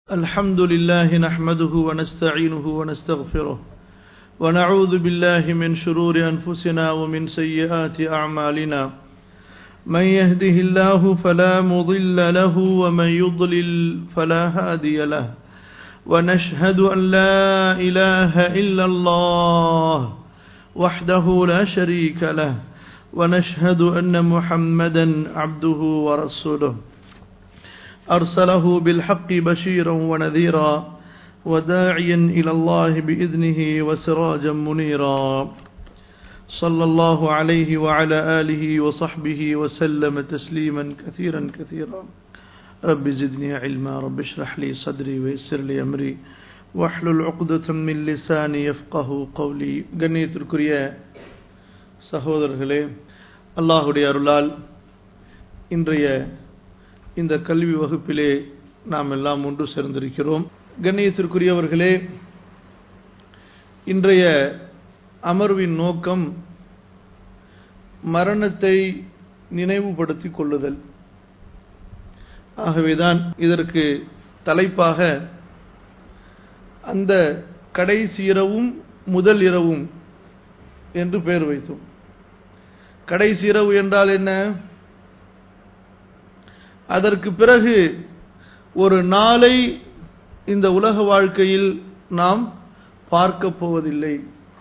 الحمد لله نحمده ونستعينه ونستغفره ونعوذ بالله من شرور أنفسنا ومن سيئات أعمالنا من يهده الله فلا مضل له ومن يضلل فلا هادي له ونشهد أن لا إله إلا الله وحده لا شريك له ونشهد أن محمدا عبده ورسوله أرسله بالحق بشيرا ونذيرا وداعيا إلى الله بإذنه وسراجا منيرا صلى الله عليه وعلى آله وصحبه وسلم تسليما كثيرا كثيرا رب زدني علما رب اشرح لي صدري ويسر لي أمري واحلل عقدة من لساني يفقه قولي கண்ணியத்திற்குரிய சகோதரர்களே, அல்லாஹ்வுடைய அருளால் இன்றைய இந்த கல்வி வகுப்பிலே நாம் எல்லாம் ஒன்று சேர்ந்திருக்கிறோம். கண்ணியத்திற்குரியவர்களே, இன்றைய அமர்வின் நோக்கம் மரணத்தை நினைவுபடுத்திக் கொள்ளுதல். ஆகவேதான் இதற்கு தலைப்பாக அந்த கடைசி இரவும் முதல் இரவும் என்று பெயர் வைத்தோம். கடைசி இரவு என்றால் என்ன? அதற்கு பிறகு ஒரு நாளை இந்த உலக வாழ்க்கையில் நாம் பார்க்க போவதில்லை.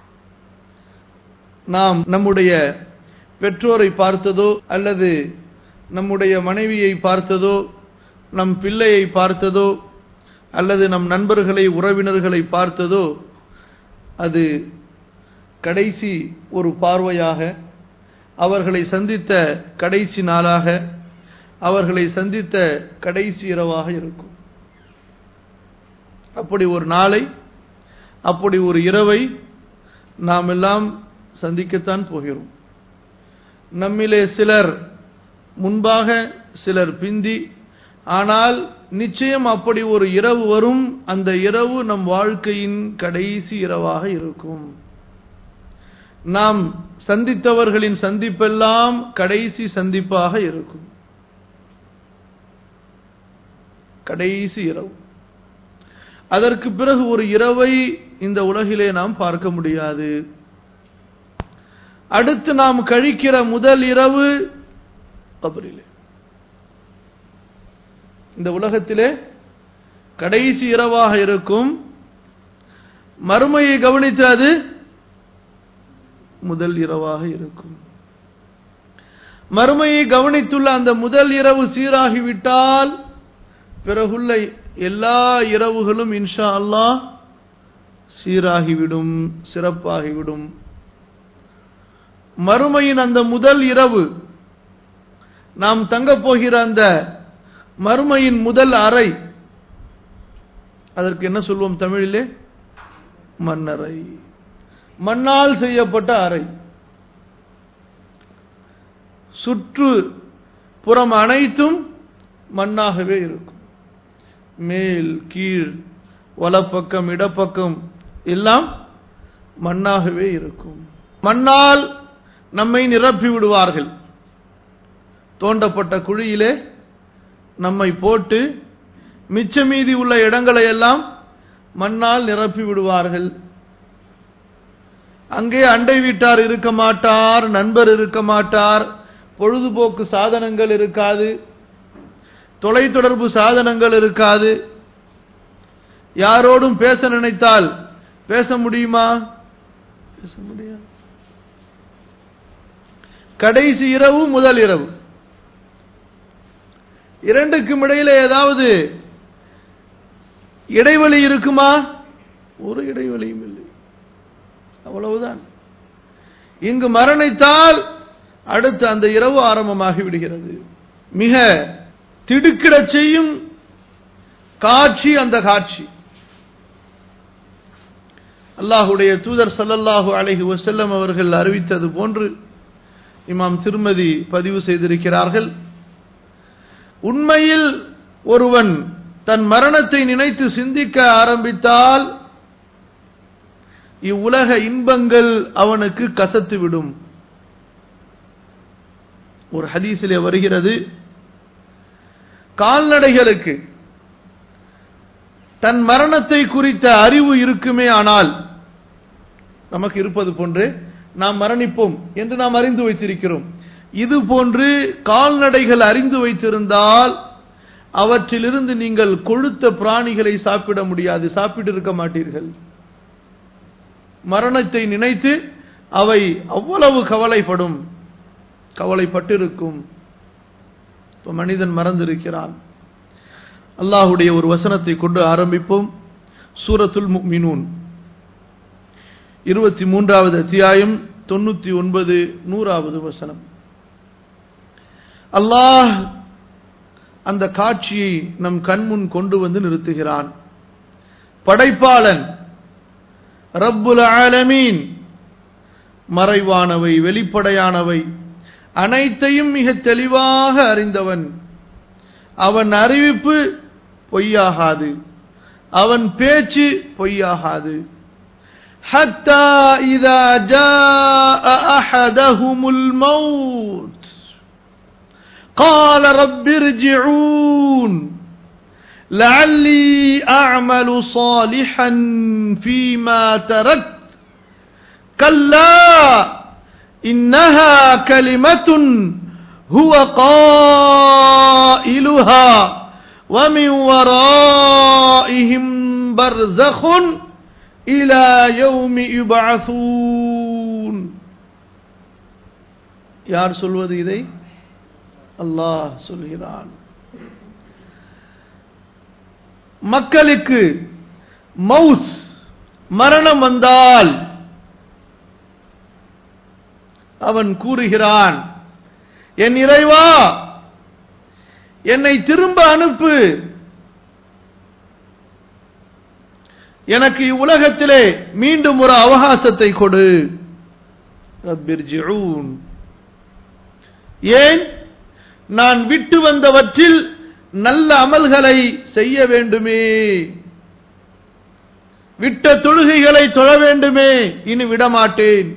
நாம் நம்முடைய பெற்றோரை பார்த்ததோ அல்லது நம்முடைய மனைவியை பார்த்ததோ நம் பிள்ளையை பார்த்ததோ அல்லது நம் நண்பர்களை உறவினர்களை பார்த்ததோ அது கடைசி ஒரு பார்வையாக, அவர்களை சந்தித்த கடைசி நாளாக, அவர்களை சந்தித்த கடைசி இரவாக இருக்கும். அப்படி ஒரு நாளை, அப்படி ஒரு இரவை நாம் எல்லாம் சந்திக்கத்தான் போகிறோம். நம்மிலே சிலர் முன்பாக, சிலர் பிந்தி, ஆனால் நிச்சயம் அப்படி ஒரு இரவு வரும். அந்த இரவு நம் வாழ்க்கையின் கடைசி இரவாக இருக்கும். நாம் சந்தித்தவர்களின் சந்திப்பெல்லாம் கடைசி சந்திப்பாக இருக்கும். கடைசி இரவு. அதற்கு பிறகு ஒரு இரவை இந்த உலகிலே நாம் பார்க்க முடியாது. அடுத்து நாம் கழிக்கிற முதல் இரவு கபரிலே. இந்த உலகத்திலே கடைசி இரவாக இருக்கும். மறுமையை கவனித்து அது முதல் இரவாக இருக்கும். மறுமையை கவனித்துள்ள அந்த முதல் இரவு சீராகிவிட்டால் பிறகுள்ள எல்லா இரவுகளும் இன்ஷா அல்லாஹ் சீராகிவிடும், சிறப்பாகிவிடும். மறுமையின் அந்த முதல் இரவு, நாம் தங்கப் போகிற அந்த மறுமையின் முதல் அறை, அதற்கு என்ன சொல்வோம் தமிழிலே? மண்ணறை. மண்ணால் செய்யப்பட்ட அறை. சுற்று புறம் அனைத்தும் மண்ணாகவே இருக்கும். மேல் கீழ் வலப்பக்கம் இடப்பக்கம் எல்லாம் மண்ணாகவே இருக்கும். மண்ணால் நம்மை நிரப்பி விடுவார்கள். தோண்டப்பட்ட குழியிலே நம்மை போட்டு மிச்ச மீதி உள்ள இடங்களை எல்லாம் மண்ணால் நிரப்பி விடுவார்கள். அங்கே அண்டை வீட்டார் இருக்க மாட்டார், நண்பர் இருக்க மாட்டார், பொழுதுபோக்கு சாதனங்கள் இருக்காது, தொலைத்தொடர்பு சாதனங்கள் இருக்காது. யாரோடும் பேச நினைத்தால் பேச முடியுமா? பேச முடியாது. கடைசி இரவு முதல் இரவு, இரண்டுக்கும் இடையில ஏதாவது இடைவெளி இருக்குமா? ஒரு இடைவெளியும் இல்லை. அவ்வளவுதான். இங்கு மரணித்தால் அடுத்து அந்த இரவு ஆரம்பமாகி விடுகிறது. மிக திடுக்கிட செய்யும் காட்சி அந்த காட்சி. அல்லாஹ்வுடைய தூதர் ஸல்லல்லாஹு அலைஹி வஸல்லம் அவர்கள் அறிவித்தது போன்று இமாம் திர்மிதி பதிவு செய்திருக்கிறார்கள். உண்மையில் ஒருவன் தன் மரணத்தை நினைத்து சிந்திக்க ஆரம்பித்தால் இவ்வுலக இன்பங்கள் அவனுக்கு கசத்துவிடும். ஒரு ஹதீஸிலே வருகிறது, கால்நடைகளுக்கு தன் மரணத்தை குறித்த அறிவு இருக்குமே ஆனால், நமக்கு இருப்பது போன்று நாம் மரணிப்போம் என்று நாம் அறிந்து வைத்திருக்கிறோம். இது போன்று கால்நடைகள் அறிந்து வைத்திருந்தால் அவற்றிலிருந்து நீங்கள் கொழுத்த பிராணிகளை சாப்பிட முடியாது, சாப்பிட்டு இருக்க மாட்டீர்கள். மரணத்தை நினைத்து அவை அவ்வளவு கவலைப்பட்டிருக்கும். இப்ப மனிதன் மறந்திருக்கிறான். அல்லாஹுடைய ஒரு வசனத்தை கொண்டு ஆரம்பிப்போம். சூரத்துல் முஃமினூன் 23வது அத்தியாயம் 99 100வது வசனம். அல்லாஹ் அந்த காட்சியை நம் கண்முன் கொண்டு வந்து நிறுத்துகிறான். படைப்பாளன் ரப்புல் ஆலமீன் மறைவானவை வெளிப்படையானவை அனைத்தையும் மிக தெளிவாக அறிந்தவன். அவன் அறிவிப்பு பொய்யாகாது, அவன் பேச்சு பொய்யாகாது. حتى إذا جاء أحدهم الموت قال رب ارجعون لعلي أعمل صالحا فيما تركت كلا إنها كلمة هو قائلها ومن ورائهم برزخ إلى يوم يبعثون. யார் சொல்வது இதை? அல்லாஹ் சொல்கிறான். மக்களுக்கு மவுத் மரணம் வந்தால் அவன் கூறுகிறான், என் இறைவா என்னை திரும்ப அனுப்பு, எனக்கு உலகத்திலே மீண்டும் ஒரு அவகாசத்தை கொடு. ரப்பிர்ஜிஊன். ஏன்? நான் விட்டு வந்தவற்றில் நல்ல அமல்களை செய்ய வேண்டுமே, விட்ட தொழுகைகளை தொழ வேண்டுமே, இனி விடமாட்டேன்.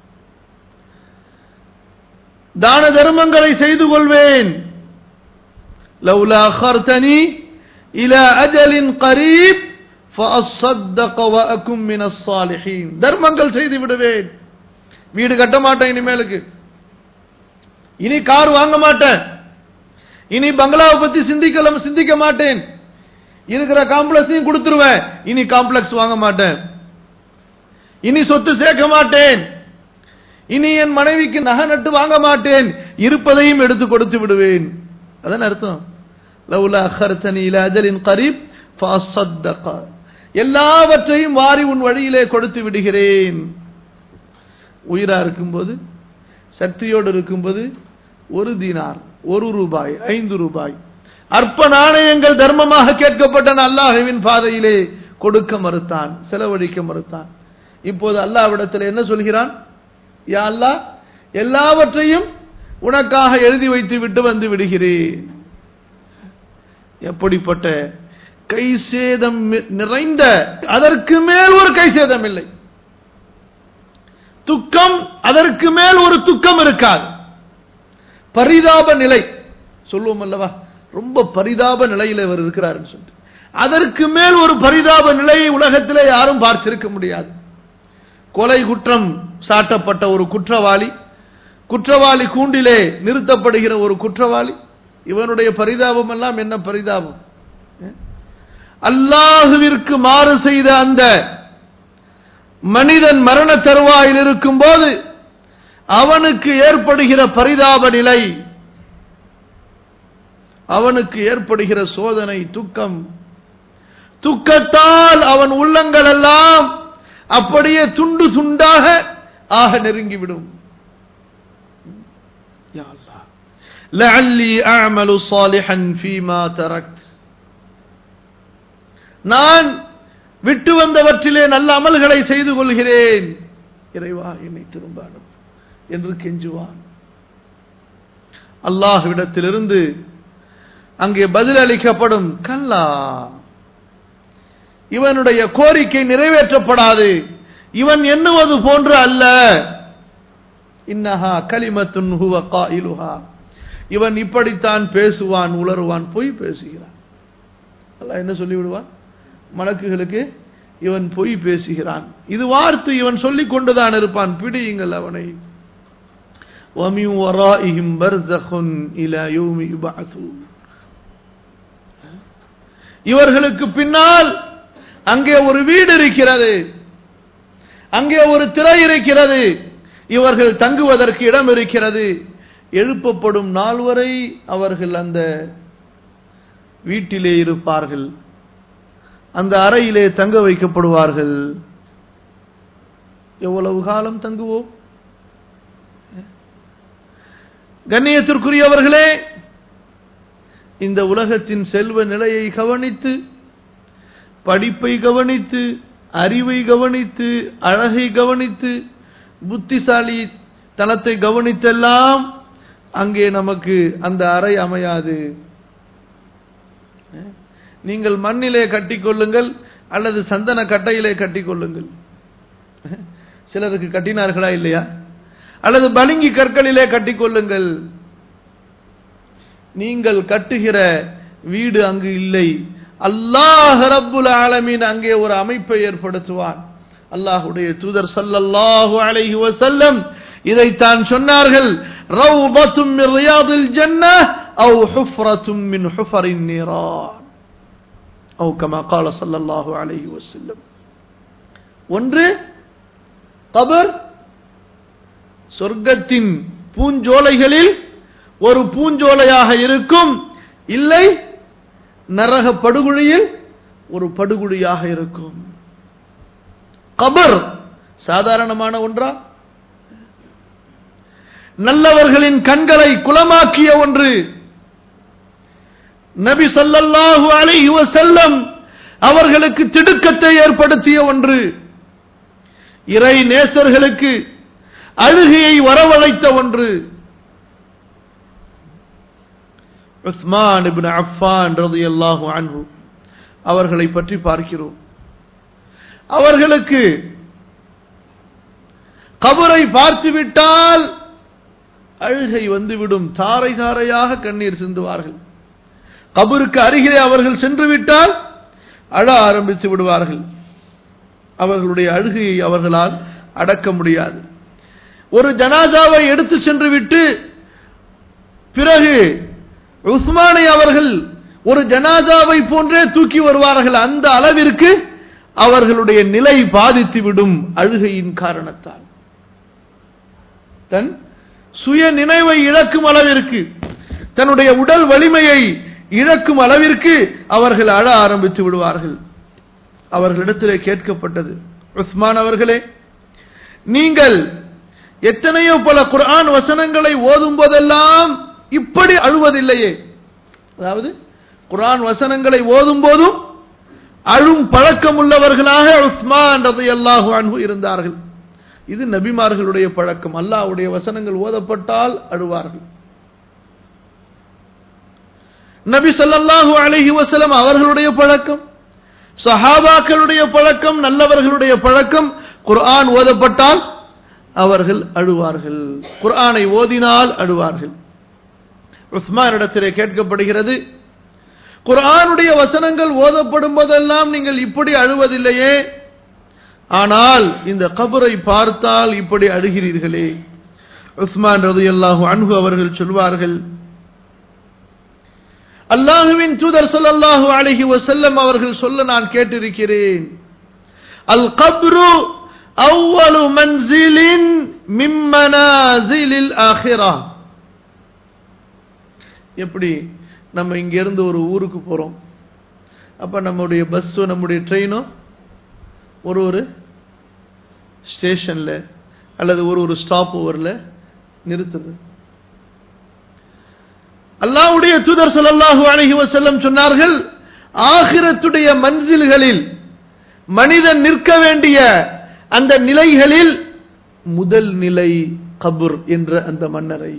தான தர்மங்களை செய்து கொள்வேன். லவ்லா அخرتني الى اجل قريب فاصدق واكن من الصالحين. தர்மங்கள் செய்து விடுவேன். வீடு கட்ட மாட்டேன், இனிமேலுக்கு இனி கார் வாங்க மாட்டேன், இனி பங்களாவை பத்தி சிந்திக்க மாட்டேன், இருக்கிற காம்ப்ளெக்ஸையும் கொடுத்துருவேன், இனி காம்ப்ளெக்ஸ் வாங்க மாட்டேன், இனி சொத்து சேர்க்க மாட்டேன், இனி என் மனைவிக்கு நகை நட்டு வாங்க மாட்டேன், இருப்பதையும் எடுத்து கொடுத்து விடுவேன். அதான் அர்த்தம். லவ்லா அخرتني الى اجل قريب فاصدق. எல்லாவற்றையும் வாரி உன் வழியிலே கொடுத்து விடுகிறேன். உயிரா இருக்கும்போது, சக்தியோடு இருக்கும்போது 1 தீனார், 1 ரூபாய், 5 ரூபாய் அற்ப நாணயங்கள் தர்மமாக கேட்கப்பட்ட அல்லாஹ்வின் பாதையிலே கொடுக்க மறுத்தான், செலவழிக்க மறுத்தான். இப்போது அல்லாஹ்விடத்தில் என்ன சொல்கிறான்? யா அல்லாஹ், எல்லாவற்றையும் உனக்காக எழுதி வைத்து விட்டு வந்து விடுகிறேன். எப்படிப்பட்ட கை சேதம் நிறைந்த, அதற்கு மேல் ஒரு கை சேதம் இல்லை. துக்கம், அதற்கு மேல் ஒரு துக்கம் இருக்காது. பரிதாப நிலை சொல்லுவோம் அல்லவா, ரொம்ப பரிதாப நிலையில் அவர் இருக்கிறார் சொல்லிட்டு, அதற்கு மேல் ஒரு பரிதாப நிலையை உலகத்திலே யாரும் பார்த்திருக்க முடியாது. கொலை குற்றம் சாட்டப்பட்ட ஒரு குற்றவாளி கூண்டிலே நிறுத்தப்படுகிற ஒரு குற்றவாளி, இவனுடைய பரிதாபம் எல்லாம் என்ன பரிதாபம்? அல்லாஹுவிற்கு மாறு செய்த அந்த மனிதன் மரண தருவாயில் இருக்கும் போது அவனுக்கு ஏற்படுகிற பரிதாப நிலை, அவனுக்கு ஏற்படுகிற சோதனை, துக்கத்தால் அவன் உள்ளங்கள் எல்லாம் அப்படியே துண்டு துண்டாக ஆக நெருங்கிவிடும். யா அல்லாஹ், லஅல்லி அஅமலு ஸாலிஹன் ஃபீமா தரக்த். நான் விட்டு வந்தவற்றிலே நல்ல அமல்களை செய்து கொள்கிறேன், இறைவா என்னை திரும்ப அனுப்பு என்று கெஞ்சுவான். அல்லாஹ்விடத்திலிருந்து அங்கே பதில் அளிக்கப்படும், கல்லா, இவனுடைய கோரிக்கை நிறைவேற்றப்படாது, இவன் எண்ணுவது போன்று அல்ல. இன்னஹா கலிமத்துன் ஹுவ காயிலுஹா. இவன் இப்படித்தான் பேசுவான், உளறுவான், பொய் பேசுகிறான். அல்லாஹ் என்ன சொல்லி விடுவான்? மலக்குகளுக்கு இவன் பொய் பேசுகிறான், இது வார்த்தை இவன் சொல்லிக் கொண்டுதான் இருப்பான், பிடியுங்கள் அவனை. وَمِنْ وَرَائِهِمْ بَرْزَخٌ إِلَى يَوْمِ يُبْعَثُونَ. இவர்களுக்கு பின்னால் அங்கே ஒரு வீடு இருக்கிறது, அங்கே ஒரு திரை இருக்கிறது, இவர்கள் தங்குவதற்கு இடம் இருக்கிறது. எழுப்பப்படும் நாள் வரை அவர்கள் அந்த வீட்டிலே இருப்பார்கள், அந்த அறையிலே தங்க வைக்கப்படுவார்கள். எவ்வளவு காலம் தங்குவோம்? கண்ணியத்திற்குரியவர்களே, இந்த உலகத்தின் செல்வ நிலையை கவனித்து, படிப்பை கவனித்து, அறிவை கவனித்து, அழகை கவனித்து, புத்திசாலி தனத்தை கவனித்தெல்லாம் அங்கே நமக்கு அந்த அறை அமையாது. நீங்கள் மண்ணிலே கட்டிக்கொள்ளுங்கள் அல்லது சந்தன கட்டையிலே கட்டிக்கொள்ளுங்கள். சிலருக்கு கட்டினார்களா இல்லையா? அல்லது பளிங்கி கற்களிலே கட்டிக்கொள்ளுங்கள். நீங்கள் கட்டுகிற வீடு அங்கு இல்லை. அல்லாஹ் ரப்புல் ஆலமீன் அங்கே ஒரு அமைப்பை ஏற்படுத்துவான். அல்லாஹ்வுடைய தூதர் ஸல்லல்லாஹு அலைஹி வஸல்லம் இதைத்தான் சொன்னார்கள். ரௌதத்தும் மின் ரியாதில் ஜன்னஹ் அவ் ஹுஃப்ரத்தும் மின் ஹுஃபரின் நீரான் அவ் கமா قال ஸல்லல்லாஹு அலைஹி வஸல்லம். ஒன்று கபர், சொர்க்கத்தின் பூஞ்சோலைகளில் ஒரு பூஞ்சோலையாக இருக்கும், இல்லை நரக படுகுழியில் ஒரு படுகுழியாக இருக்கும். கபர் சாதாரணமான ஒன்றா? நல்லவர்களின் கண்களை குளமாக்கிய ஒன்று. நபி ஸல்லல்லாஹு அலைஹி வஸல்லம் அவர்களுக்கு திடுக்கத்தை ஏற்படுத்திய ஒன்று. இறை நேசர்களுக்கு அழுகையை வரவழைத்த ஒன்று. உஸ்மான் இப்னு அஃபான் ரலியல்லாஹு அன்ஹு அவர்களை பற்றி பார்க்கிறோம். அவர்களுக்கு கபரை பார்த்துவிட்டால் அழுகை வந்துவிடும், தாரை தாரையாக கண்ணீர் சிந்துவார்கள். கபருக்கு அருகிலே அவர்கள் சென்று விட்டால் அழ ஆரம்பித்து விடுவார்கள். அவர்களுடைய அழுகையை அவர்களால் அடக்க முடியாது. ஒரு ஜனாசாவை எடுத்து சென்று விட்டு பிறகு உஸ்மானை அவர்கள் ஒரு ஜனாசாவை போன்றே தூக்கி வருவார்கள். அந்த அளவிற்கு அவர்களுடைய நிலை பாதித்துவிடும் அழுகையின் காரணத்தால். தன் சுய நினைவை இழக்கும் அளவிற்கு, தன்னுடைய உடல் வலிமையை இழக்கும் அளவிற்கு அவர்கள் அழ ஆரம்பித்து விடுவார்கள். அவர்களிடத்திலே கேட்கப்பட்டது, உஸ்மான் அவர்களே, நீங்கள் எத்தனையோ பல குர்ஆன் வசனங்களை ஓதும் போதெல்லாம் இப்படி அழுவதில்லையே? அதாவது குர்ஆன் வசனங்களை ஓதும் போதும் அழும் பழக்கம் உள்ளவர்களாக உஸ்மான் ரலியல்லாஹு அன்ஹு இருந்தார்கள். இது நபிமார்களுடைய பழக்கம். அல்லாஹ்வுடைய வசனங்கள் ஓதப்பட்டால் அழுவார்கள். நபி ஸல்லல்லாஹு அலைஹி வஸல்லம் அவர்களுடைய பழக்கம், சஹாபாக்களுடைய பழக்கம், நல்லவர்களுடைய பழக்கம், குர்ஆன் ஓதப்பட்டால் அவர்கள் அழுவார்கள், குர்ஆனை ஓதினால் அழுவார்கள். உஸ்மானிடத்திலே கேட்கப்படுகிறது, குர்ஆனுடைய வசனங்கள் ஓதப்படும் போதெல்லாம் நீங்கள் இப்படி அழுவதில்லையே, ஆனால் இந்த கபரை பார்த்தால் இப்படி அழுகிறீர்களே? உஸ்மான் ரலியல்லாஹு அன்ஹு அவர்கள் சொல்வார்கள், அல்லாஹ்வின் தூதர் ஸல்லல்லாஹு அலைஹி வஸல்லம் அவர்கள் சொல்ல நான் கேட்டிருக்கிறேன், அல் கப்ரு அவ்வலு மன்சிலின் மின் மனாசிலில் ஆখিরা. எப்படி நம்ம இங்க இருந்து ஒரு ஊருக்கு போறோம், அப்ப நம்முடைய பஸ்ஸோ நம்முடைய ட்ரெயினோ ஒரு ஸ்டேஷன்ல அல்லது ஒரு ஸ்டாப் ஓவர்ல நிறுத்துது. அல்லாஹ்வுடைய தூதர் ஸல்லல்லாஹு அலைஹி வஸல்லம் சொன்னார்கள், ஆகிரத்துடைய மன்சில்களில் மனிதன் நிற்க வேண்டிய அந்த நிலைகளில் முதல் நிலை கபர் என்ற அந்த மன்னரை.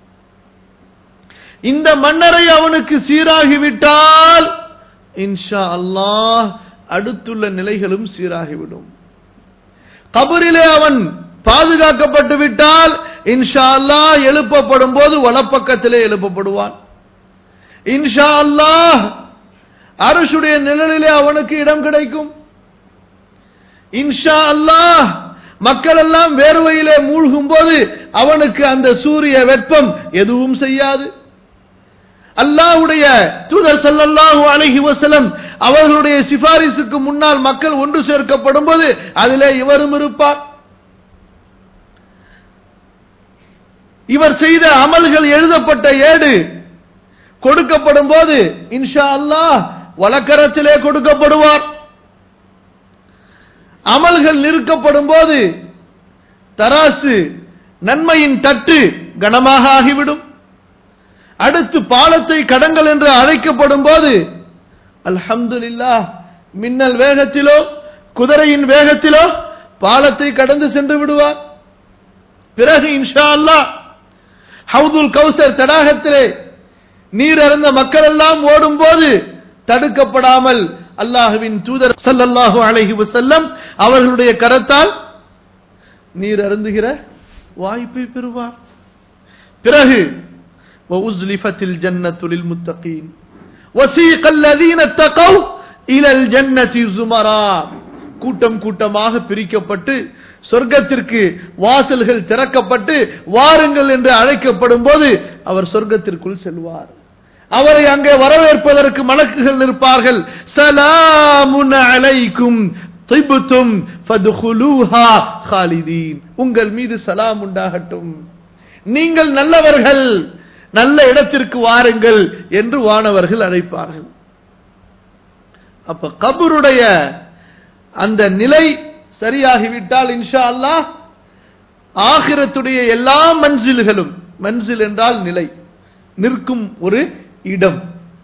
இந்த மன்னரை அவனுக்கு சீராகிவிட்டால் இன்ஷா அல்லாஹ் அடுத்துள்ள நிலைகளும் சீராகிவிடும். கபரிலே அவன் பாதுகாக்கப்பட்டு விட்டால் இன்ஷா அல்லாஹ் எழுப்பப்படும் போது வலப்பக்கத்திலே எழுப்பப்படுவான். இன்ஷா அல்லாஹ் அர்ஷுடைய நிழலிலே அவனுக்கு இடம் கிடைக்கும். இன்ஷா அல்லாஹ் மக்கள் எல்லாம் வேர்வையிலே மூழ்கும் போது அவனுக்கு அந்த சூரிய வெப்பம் எதுவும் செய்யாது. அல்லாஹ்வுடைய தூதர் ஸல்லல்லாஹு அலைஹி வஸல்லம் அவர்களுடைய சிபாரிசுக்கு முன்னால் மக்கள் ஒன்று சேர்க்கப்படும் போது அதிலே இவரும் இருப்பார். இவர் செய்த அமல்கள் எழுதப்பட்ட ஏடு கொடுக்கப்படும் போது இன்ஷா அல்லாஹ் வலக்கரத்திலே கொடுக்கப்படுவார். அமல்கள் நிறுக்கப்படும் போது தராசு நன்மையின் தட்டு கனமாக ஆகிவிடும். அடுத்து பாலத்தை கடங்கள் என்று அழைக்கப்படும் போது அல்ஹம்துலில்லாஹ் மின்னல் வேகத்திலோ குதிரையின் வேகத்திலோ பாலத்தை கடந்து சென்று விடுவார். பிறகு இன்ஷா அல்லாஹ் ஹவுதுல் கௌசர் தடாகத்திலே நீர் அருந்த மக்கள் எல்லாம் ஓடும் போது தடுக்கப்படாமல் அல்லாஹ்வின் தூதர் ஸல்லல்லாஹு அலைஹி வஸல்லம் அவர்களுடைய கரத்தால் நீர் அருந்துகிற வாய்ப்பை பெறுவார். பிறகு வஉஸ்லிஃபத்தில் ஜன்னத்து லில் முத்தகீன் வஸீகல் லதீன தகவ் இலல் ஜன்னதி ஸுமரா, கூட்டம் கூட்டமாக பிரிக்கப்பட்டு சொர்க்கத்திற்கு வாசல்கள் திறக்கப்பட்டு வாருங்கள் என்று அழைக்கப்படும் போது அவர் சொர்க்கத்திற்குள் செல்வார். அவரை அங்கே வரவேற்பதற்கு மலக்குகள் நிற்பார்கள். ஸலாமுன் அலைக்கும் திப்தும் ஃபத்குலூஹா காலிதீன், உங்கள் மீது சலாம் உண்டாகட்டும், நீங்கள் நல்லவர்கள், நல்ல இடத்திற்கு வாருங்கள் என்று வானவர்கள் அழைப்பார்கள். அப்ப கபருடைய அந்த நிலை சரியாகிவிட்டால் இன்ஷா அல்லாஹ் ஆகிரத்துடைய எல்லா மன்சில்களும், மன்சில் என்றால் நிலை, நிற்கும் ஒரு இடம்,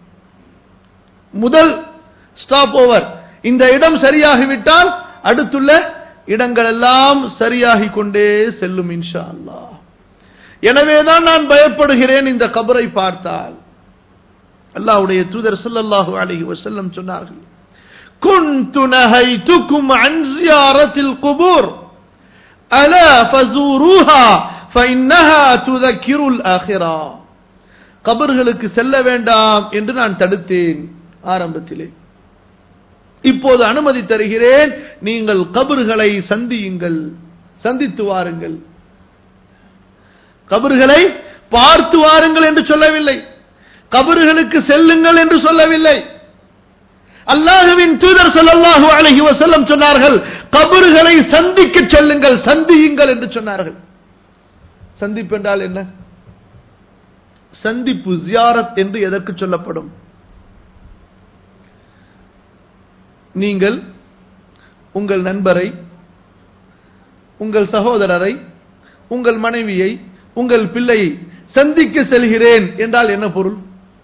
முதல் ஸ்டாப் ஓவர், இந்த இடம் சரியாகிவிட்டால் அடுத்துள்ள இடங்கள் எல்லாம் சரியாகி கொண்டே செல்லும் இன்ஷா அல்லாஹ். எனவேதான் நான் பயப்படுகிறேன் இந்த கபரை பார்த்தால். அல்லாஹ்வுடைய தூதர் ஸல்லல்லாஹு அலைஹி வஸல்லம் சொன்னார்கள், குன்து நஹைதுக்கும் அன் ஜியாரத்தில் குபூர் அலா ஃபஸூருஹா ஃபஇன்னஹா துذكிருல் ஆখিরা, கபர்களுக்கு செல்ல வேண்டாம் என்று நான் தடுத்தேன் ஆரம்பத்திலே. இப்போது அனுமதி தருகிறேன், நீங்கள் கபர்களை சந்தியுங்கள், சந்தித்து வாருங்கள், கபர்களை பார்த்து வாருங்கள் என்று சொல்லவில்லை, கபர்களுக்கு செல்லுங்கள் என்று சொல்லவில்லை. அல்லாஹ்வின் தூதர் ஸல்லல்லாஹு அலைஹி வஸல்லம் சொன்னார்கள், கபர்களை சந்திக்க செல்லுங்கள், சந்தியுங்கள் என்று சொன்னார்கள். சந்திப்பு என்றால் என்ன? சந்திப்பு ஜியாரத் என்று எதற்கு சொல்லப்படும்? நீங்கள் உங்கள் நண்பரை, உங்கள் சகோதரரை, உங்கள் மனைவியை, உங்கள் பிள்ளையை சந்திக்க செல்கிறேன் என்றால் என்ன பொருள்?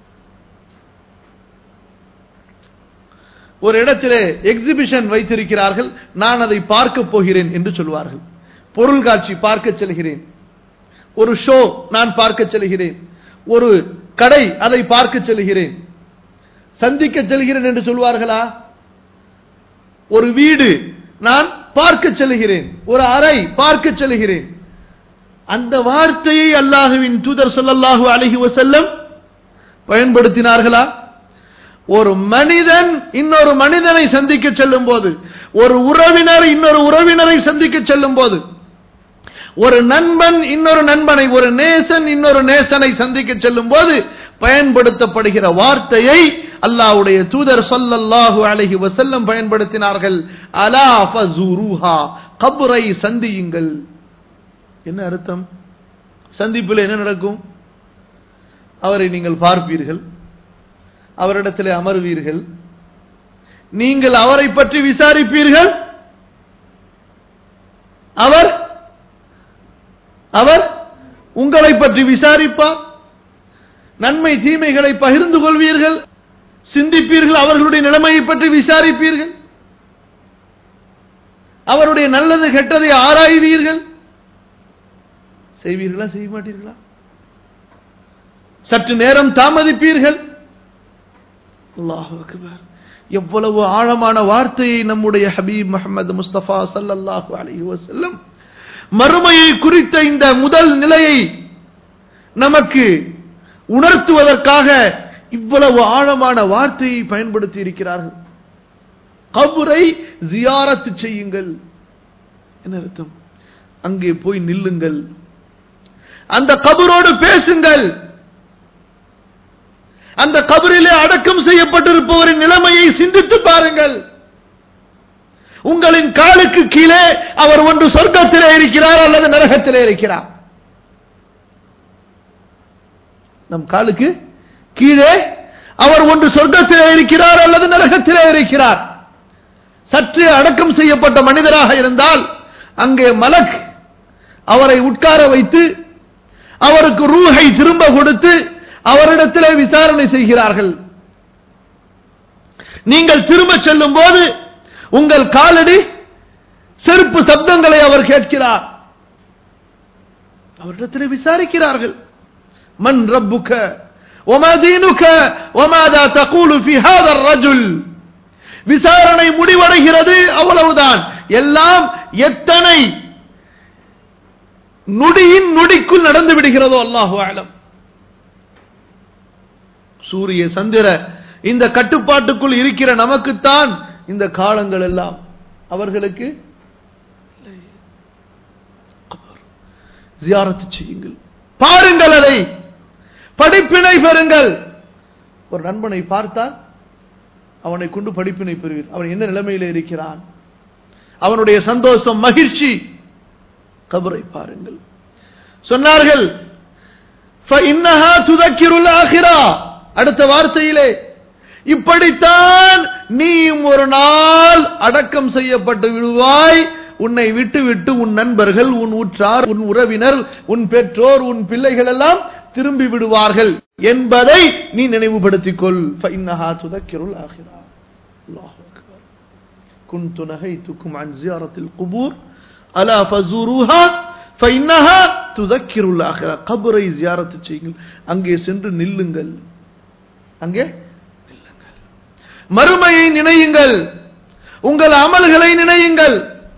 ஒரு இடத்திலே எக்ஸிபிஷன் வைத்திருக்கிறார்கள், நான் அதை பார்க்க போகிறேன் என்று சொல்வார்கள். பொருள் காட்சி பார்க்க செல்கிறேன், ஒரு ஷோ நான் பார்க்க செல்கிறேன், ஒரு கடை அதை பார்க்க செல்கிறேன். சந்திக்க செல்கிறேன் என்று சொல்வார்களா? ஒரு வீடு நான் பார்க்க செல்கிறேன், ஒரு அறை பார்க்க செல்கிறேன். அந்த வார்த்தையை அல்லாஹ்வின் தூதர் ஸல்லல்லாஹு அலைஹி வஸல்லம் பயன்படுத்தினார்களா? ஒரு மனிதன் இன்னொரு மனிதனை சந்திக்க செல்லும் போது, ஒரு உறவினர் இன்னொரு உறவினரை சந்திக்க செல்லும் போது, ஒரு நண்பன் இன்னொரு நண்பனை, ஒரு நேசன் இன்னொரு நேசனை சந்திக்க செல்லும் போது பயன்படுத்தப்படுகிற வார்த்தையை அல்லாஹ்வுடைய தூதர் ஸல்லல்லாஹு அலைஹி வஸல்லம் பயன்படுத்தினார்கள். அலா ஃபஸூருஹா, கபரை சந்தியுங்கள். என்ன அர்த்தம்? சந்திப்பில் என்ன நடக்கும்? அவரை நீங்கள் பார்ப்பீர்கள், அவரிடத்திலே அமர்வீர்கள், நீங்கள் அவரை பற்றி விசாரிப்பீர்கள், அவர் உங்களை பற்றி விசாரிப்பார், நன்மை தீமைகளை பகிர்ந்து கொள்வீர்கள், சிந்திப்பீர்கள், அவர்களுடைய நிலைமையை பற்றி விசாரிப்பீர்கள், அவருடைய நல்லது கெட்டதை ஆராய்வீர்கள். செய்வீர்களா, செய்ய மாட்டீர்களா? சற்று நேரம் தாமதிப்பீர்கள். அல்லாஹு அக்பர்! எவ்வளவு ஆழமான வார்த்தையை நம்முடைய ஹபீப் முஹம்மது முஸ்தபா ஸல்லல்லாஹு அலைஹி வஸல்லம் மறுமையை குறித்த இந்த முதல் நிலையை நமக்கு உணர்த்துவதற்காக இவ்வளவு ஆழமான வார்த்தையை பயன்படுத்தி இருக்கிறார்கள். கபரை ஜியாரத் செய்யுங்கள். என்ன அர்த்தம்? அங்கே போய் நில்லுங்கள், அந்த கபரோடு பேசுங்கள், அந்த கபரிலே அடக்கம் செய்யப்பட்டிருப்பவரின் நிலைமையை சிந்தித்து பாருங்கள். உங்களின் காலுக்கு கீழே அவர் ஒன்று சொர்க்கத்திலே இருக்கிறார் அல்லது நரகத்திலே இருக்கிறார். நம் காலுக்கு கீழே அவர் ஒன்று சொர்க்கத்திலே இருக்கிறார் அல்லது நரகத்திலே இருக்கிறார். சற்று அடக்கம் செய்யப்பட்ட மனிதராக இருந்தால் அங்கே மலக் அவரை உட்கார வைத்து அவருக்கு ரூஹை திரும்ப கொடுத்து அவரிடத்திலே விசாரணை செய்கிறார்கள். நீங்கள் திரும்ப செல்லும் போது உங்கள் காலடி செருப்பு சப்தங்களை அவர் கேட்கிறார். அவரிடத்திலே விசாரிக்கிறார்கள். மன் ரப்புக வமா தீனுக வமாதா தகூலு ஃபீ ஹாதா ரஜுல். விசாரணை முடிவடைகிறது, அவ்வளவுதான். எல்லாம் எத்தனை நொடியின் நொடிக்குள் நடந்து விடுகிறதோ அல்லாஹு அலம். சூரிய சந்திர இந்த கட்டுப்பாட்டுக்குள் இருக்கிற நமக்குத்தான் இந்த காலங்கள் எல்லாம், அவர்களுக்கு ஜியாரத் செய்யுங்கள், பாருங்கள், அதை படிப்பினை பெறுங்கள். ஒரு நண்பனை பார்த்தால் அவனை கொண்டு படிப்பினை பெறுவீர். அவன் என்ன நிலைமையில் இருக்கிறான், அவனுடைய சந்தோஷம், மகிழ்ச்சி. கபரை பாருங்கள். சொன்னார்கள் فإنها تذكر الآخرة. அடுத்த வார்த்தையிலே இப்படித்தான் நீயும் ஒரு நாள் அடக்கம் செய்யப்பட்டு விடுவாய். உன்னை விட்டு விட்டு உன் நண்பர்கள், உன் உற்றார், உன் உறவினர், உன் பெற்றோர், உன் பிள்ளைகள் எல்லாம் திரும்பி விடுவார்கள் என்பதை நீ நினைவுபடுத்திக் கொள். فإنها تذكر الآخرة. الله أكبر. كنت نهيتكم عن زيارة القبور ألا فزوروها فإنها تذكر الآخرة. கபரை ஜியாரத் செய்யுங்கள், அங்கே சென்று நில்லுங்கள், அங்கே நில்லுங்கள். மறுமையை நினையுங்கள், உங்கள் அமல்களை நினையுங்கள்.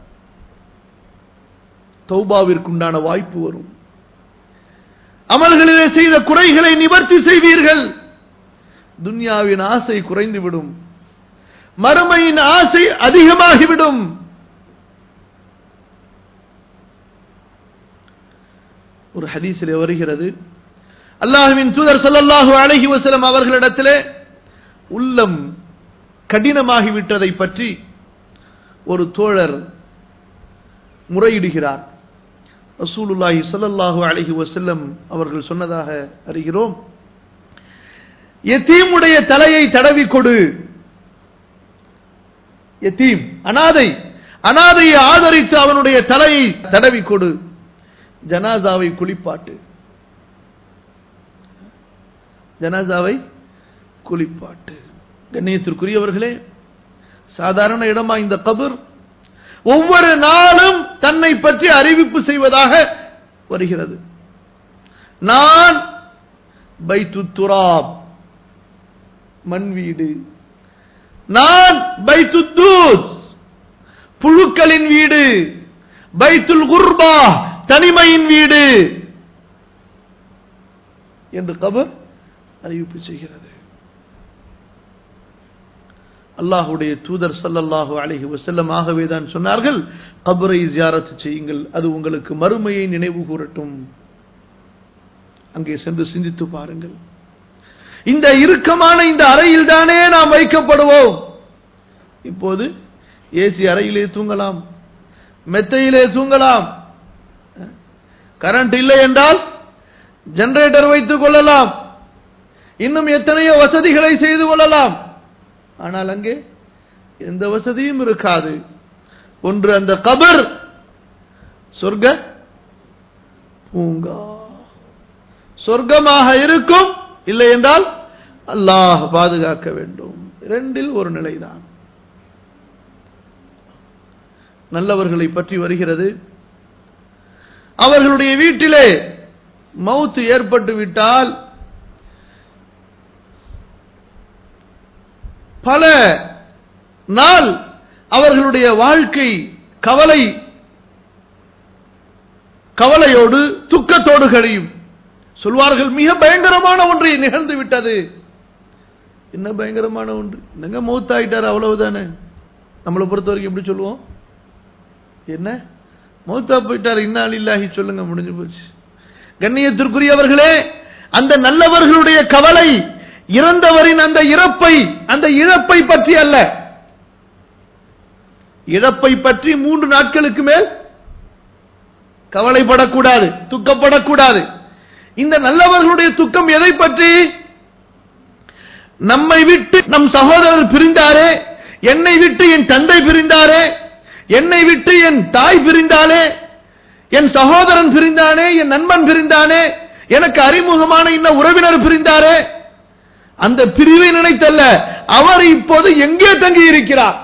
தௌபாவிற்குண்டான வாய்ப்பு வரும். அமல்களிலே செய்த குறைகளை நிவர்த்தி செய்வீர்கள். துன்யாவின் ஆசை குறைந்துவிடும், மறுமையின் ஆசை அதிகமாகிவிடும். ஒரு ஹதீஸிலே வருகிறது, அல்லாஹ்வின் தூதர் ஸல்லல்லாஹு அலைஹி வஸல்லம் அவர்களிடத்திலே உள்ளம் கடினமாகிவிட்டதை பற்றி ஒரு தோழர் முறையிடுகிறார். ரசூலுல்லாஹி ஸல்லல்லாஹு அலைஹி வஸல்லம் அவர்கள் சொன்னதாக அறிகிறோம், யதீமுடைய தலையை தடவி கொடு. யதீம், அனாதையை ஆதரித்து அவனுடைய தலையை தடவி கொடு. ஜனாசாவை குளிப்பாட்டு, ஜனாசாவை குளிப்பாட்டு. கண்ணியத்திற்குரியவர்களே, சாதாரண இடமா இந்த கபர்? ஒவ்வொரு நாளும் தன்னை பற்றி அறிவிப்பு செய்வதாக வருகிறது. நான் பைத்து துராப், மண் வீடு. நான் பைத்து தூத், புழுக்களின் வீடு. பைத்துல் குர்பா, தனிமையின் வீடு என்று கபர் அறிவிப்பு செய்கிறது. அல்லாஹ்வுடைய தூதர் ஸல்லல்லாஹு அலைஹி வஸல்லம் ஆகவேதான் சொன்னார்கள், கபரை ஜியாரத் செய்யுங்கள், அது உங்களுக்கு மறுமையை நினைவு கூறட்டும். அங்கே சென்று சிந்தித்து பாருங்கள். இந்த இறுக்கமான இந்த அறையில் தானே நாம் வைக்கப்படுவோம். இப்போது ஏசி அறையிலே தூங்கலாம், மெத்தையிலே தூங்கலாம். கரண்ட் இல்லை என்றால் ஜெனரேட்டர் வைத்துக் கொள்ளலாம், இன்னும் எத்தனையோ வசதிகளை செய்து கொள்ளலாம். ஆனால் அங்கே எந்த வசதியும் இருக்காது. ஒன்று அந்த கபர் சொர்க்க பூங்கா, சொர்க்கமாக இருக்கும், இல்லை என்றால் அல்லாஹ் பாதுகாக்க வேண்டும். இரண்டில் ஒரு நிலைதான். நல்லவர்களை பற்றி வருகிறது, அவர்களுடைய வீட்டிலே மவுத் ஏற்பட்டு விட்டால் பல நாள் அவர்களுடைய வாழ்க்கை கவலையோடு துக்கத்தோடு கழியும். சொல்வார்கள், மிக பயங்கரமான ஒன்றை நிகழ்ந்து விட்டது. என்ன பயங்கரமான ஒன்று. என்னங்க மௌத்தாயிட்டார் அவ்வளவுதானே. நம்மளை பொறுத்த வரைக்கும் எப்படி சொல்லுவோம்? என்ன மௌத்தா போயிட்டார், இன்னா லில்லாஹி சொல்லுங்க, முடிஞ்சு போச்சு. கண்ணியத்திற்குரியவர்களே, அந்த நல்லவர்களுடைய கவலை இறந்தவரின் அந்த இழப்பை பற்றி அல்ல. இழப்பை பற்றி 3 நாட்களுக்கு மேல் கவலைப்படக்கூடாது, துக்கப்படக்கூடாது. இந்த நல்லவர்களுடைய துக்கம் எதை பற்றி? நம்மை விட்டு நம் சகோதரர் பிரிந்தாரே, என்னை விட்டு என் தந்தை பிரிந்தாரே, என்னை விட்டு என் தாய் பிரிந்தாலே, என் சகோதரன் பிரிந்தானே, என் நண்பன் பிரிந்தானே, எனக்கு அறிமுகமான இன்ன உறவினர் பிரிந்தாரே, அந்த பிரிவை நினைத்தல்ல, அவர் இப்போது எங்கே தங்கி இருக்கிறார்.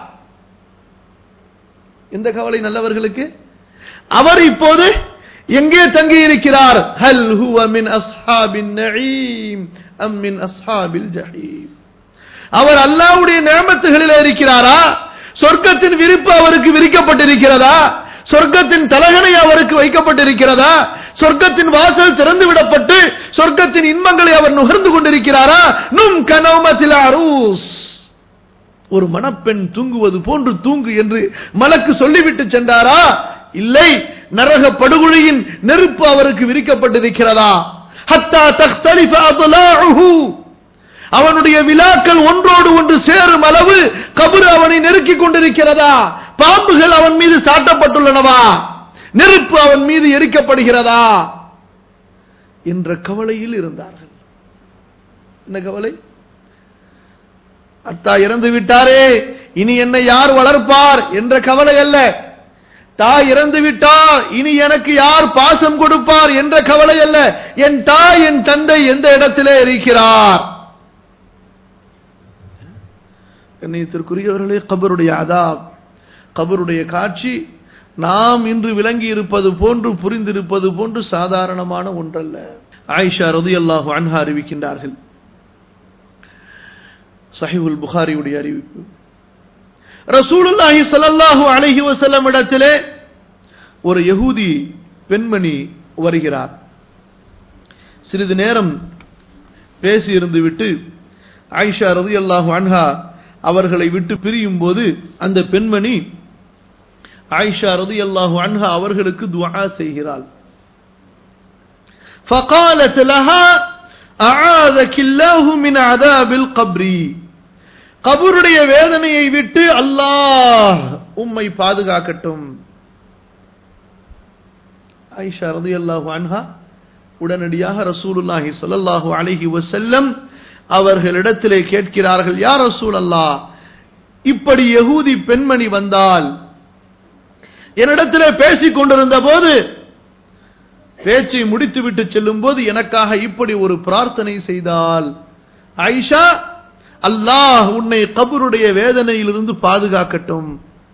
இந்த கவலை நல்லவர்களுக்கு. அவர் இப்போது எங்கே தங்கி இருக்கிறார்? ஹல் ஹுவ மின் அஸ்ஹாபின் நஈம் அம் மின் அஸ்ஹாபில் ஜஹீம். அவர் அல்லாஹ்வுடைய நிஅமத்துகளில் இருக்கிறாரா? சொர்க்கத்தின் விரிப்பு அவருக்கு விரிக்கப்பட்டிருக்கிறதா? சொர்க்கத்தின் தலகணை அவருக்கு வைக்கப்பட்டிருக்கிறதா? சொர்க்கத்தின் வாசல் திறந்து விடப்பட்டு சொர்க்கத்தின் இன்பங்களை அவர் நுகர்ந்து கொண்டிருக்கிறாரா? நும் கனௌமத்தில் அரூஸ், ஒரு மணப்பெண் தூங்குவது போன்று தூங்கு என்று மலக்கு சொல்லிவிட்டு சென்றாரா? இல்லை, நரக படுகொலியின் நெருப்பு அவருக்கு விரிக்கப்பட்டிருக்கிறதா? ஹத்தா தக்தலிஃப அத்லாஉஹு, அவனுடைய விலாக்கள் ஒன்றோடு ஒன்று சேரும் அளவு கபர் அவனை நெருக்கிக் கொண்டிருக்கிறதா? பாம்புகள் அவன் மீது சாட்டப்பட்டுள்ளனவா? நெருப்பு அவன் மீது எரிக்கப்படுகிறதா என்ற கவலையில் இருந்தார்கள். என்ன கவலை? அத்தா இறந்து விட்டாரே, இனி என்னை யார் வளர்ப்பார் என்ற கவலை அல்ல. தாய் இறந்து விட்டார், இனி எனக்கு யார் பாசம் கொடுப்பார் என்ற கவலை அல்ல. என் தாய் என் தந்தை எந்த இடத்திலே இருக்கிறார். கண்ணியத்திற்குரியவர்களே, கபருடைய அதாப், கபருடைய காட்சி நாம் இன்று விளங்கி இருப்பது போன்று புரிந்திருப்பது போன்று சாதாரணமான ஒன்றல்ல. ஆயிஷா ரலியல்லாஹு அன்ஹா அறிவிக்கின்றார்கள், சஹீஹுல் புகாரியுடைய அறிவிப்பு, ரசூலுல்லாஹி ஸல்லல்லாஹு அலைஹி வஸல்லம் இடத்திலே ஒரு யஹூதி பெண்மணி வருகிறார். சிறிது நேரம் பேசி இருந்துவிட்டு ஆயிஷா ரலியல்லாஹு அன்ஹா அவர்களை விட்டு பிரியும் போது அந்த பெண்மணி ஆயிஷா ரலியல்லாஹு அன்ஹா அவர்களுக்கு துஆ செய்கிறாள். فقالت لها أعاذك الله من عذاب القبر, கபருடைய வேதனையை விட்டு அல்லாஹ் உம்மை பாதுகாக்கட்டும். ஆயிஷா ரலியல்லாஹு அன்ஹா உடனடியாக ரசூலுல்லாஹி ஸல்லல்லாஹு அலைஹி வஸல்லம் அவர்களிடத்திலே கேட்கிறார்கள், யா ரசூலல்லாஹ், இப்படி யஹூதி பெண்மணி வந்தால் என்னிடத்திலே பேசிக் கொண்டிருந்த போது பேச்சை முடித்துவிட்டு செல்லும் போது எனக்காக இப்படி ஒரு பிரார்த்தனை செய்தால், ஆயிஷா, அல்லாஹ் உன்னை கபருடைய வேதனையிலிருந்து பாதுகாக்கட்டும்.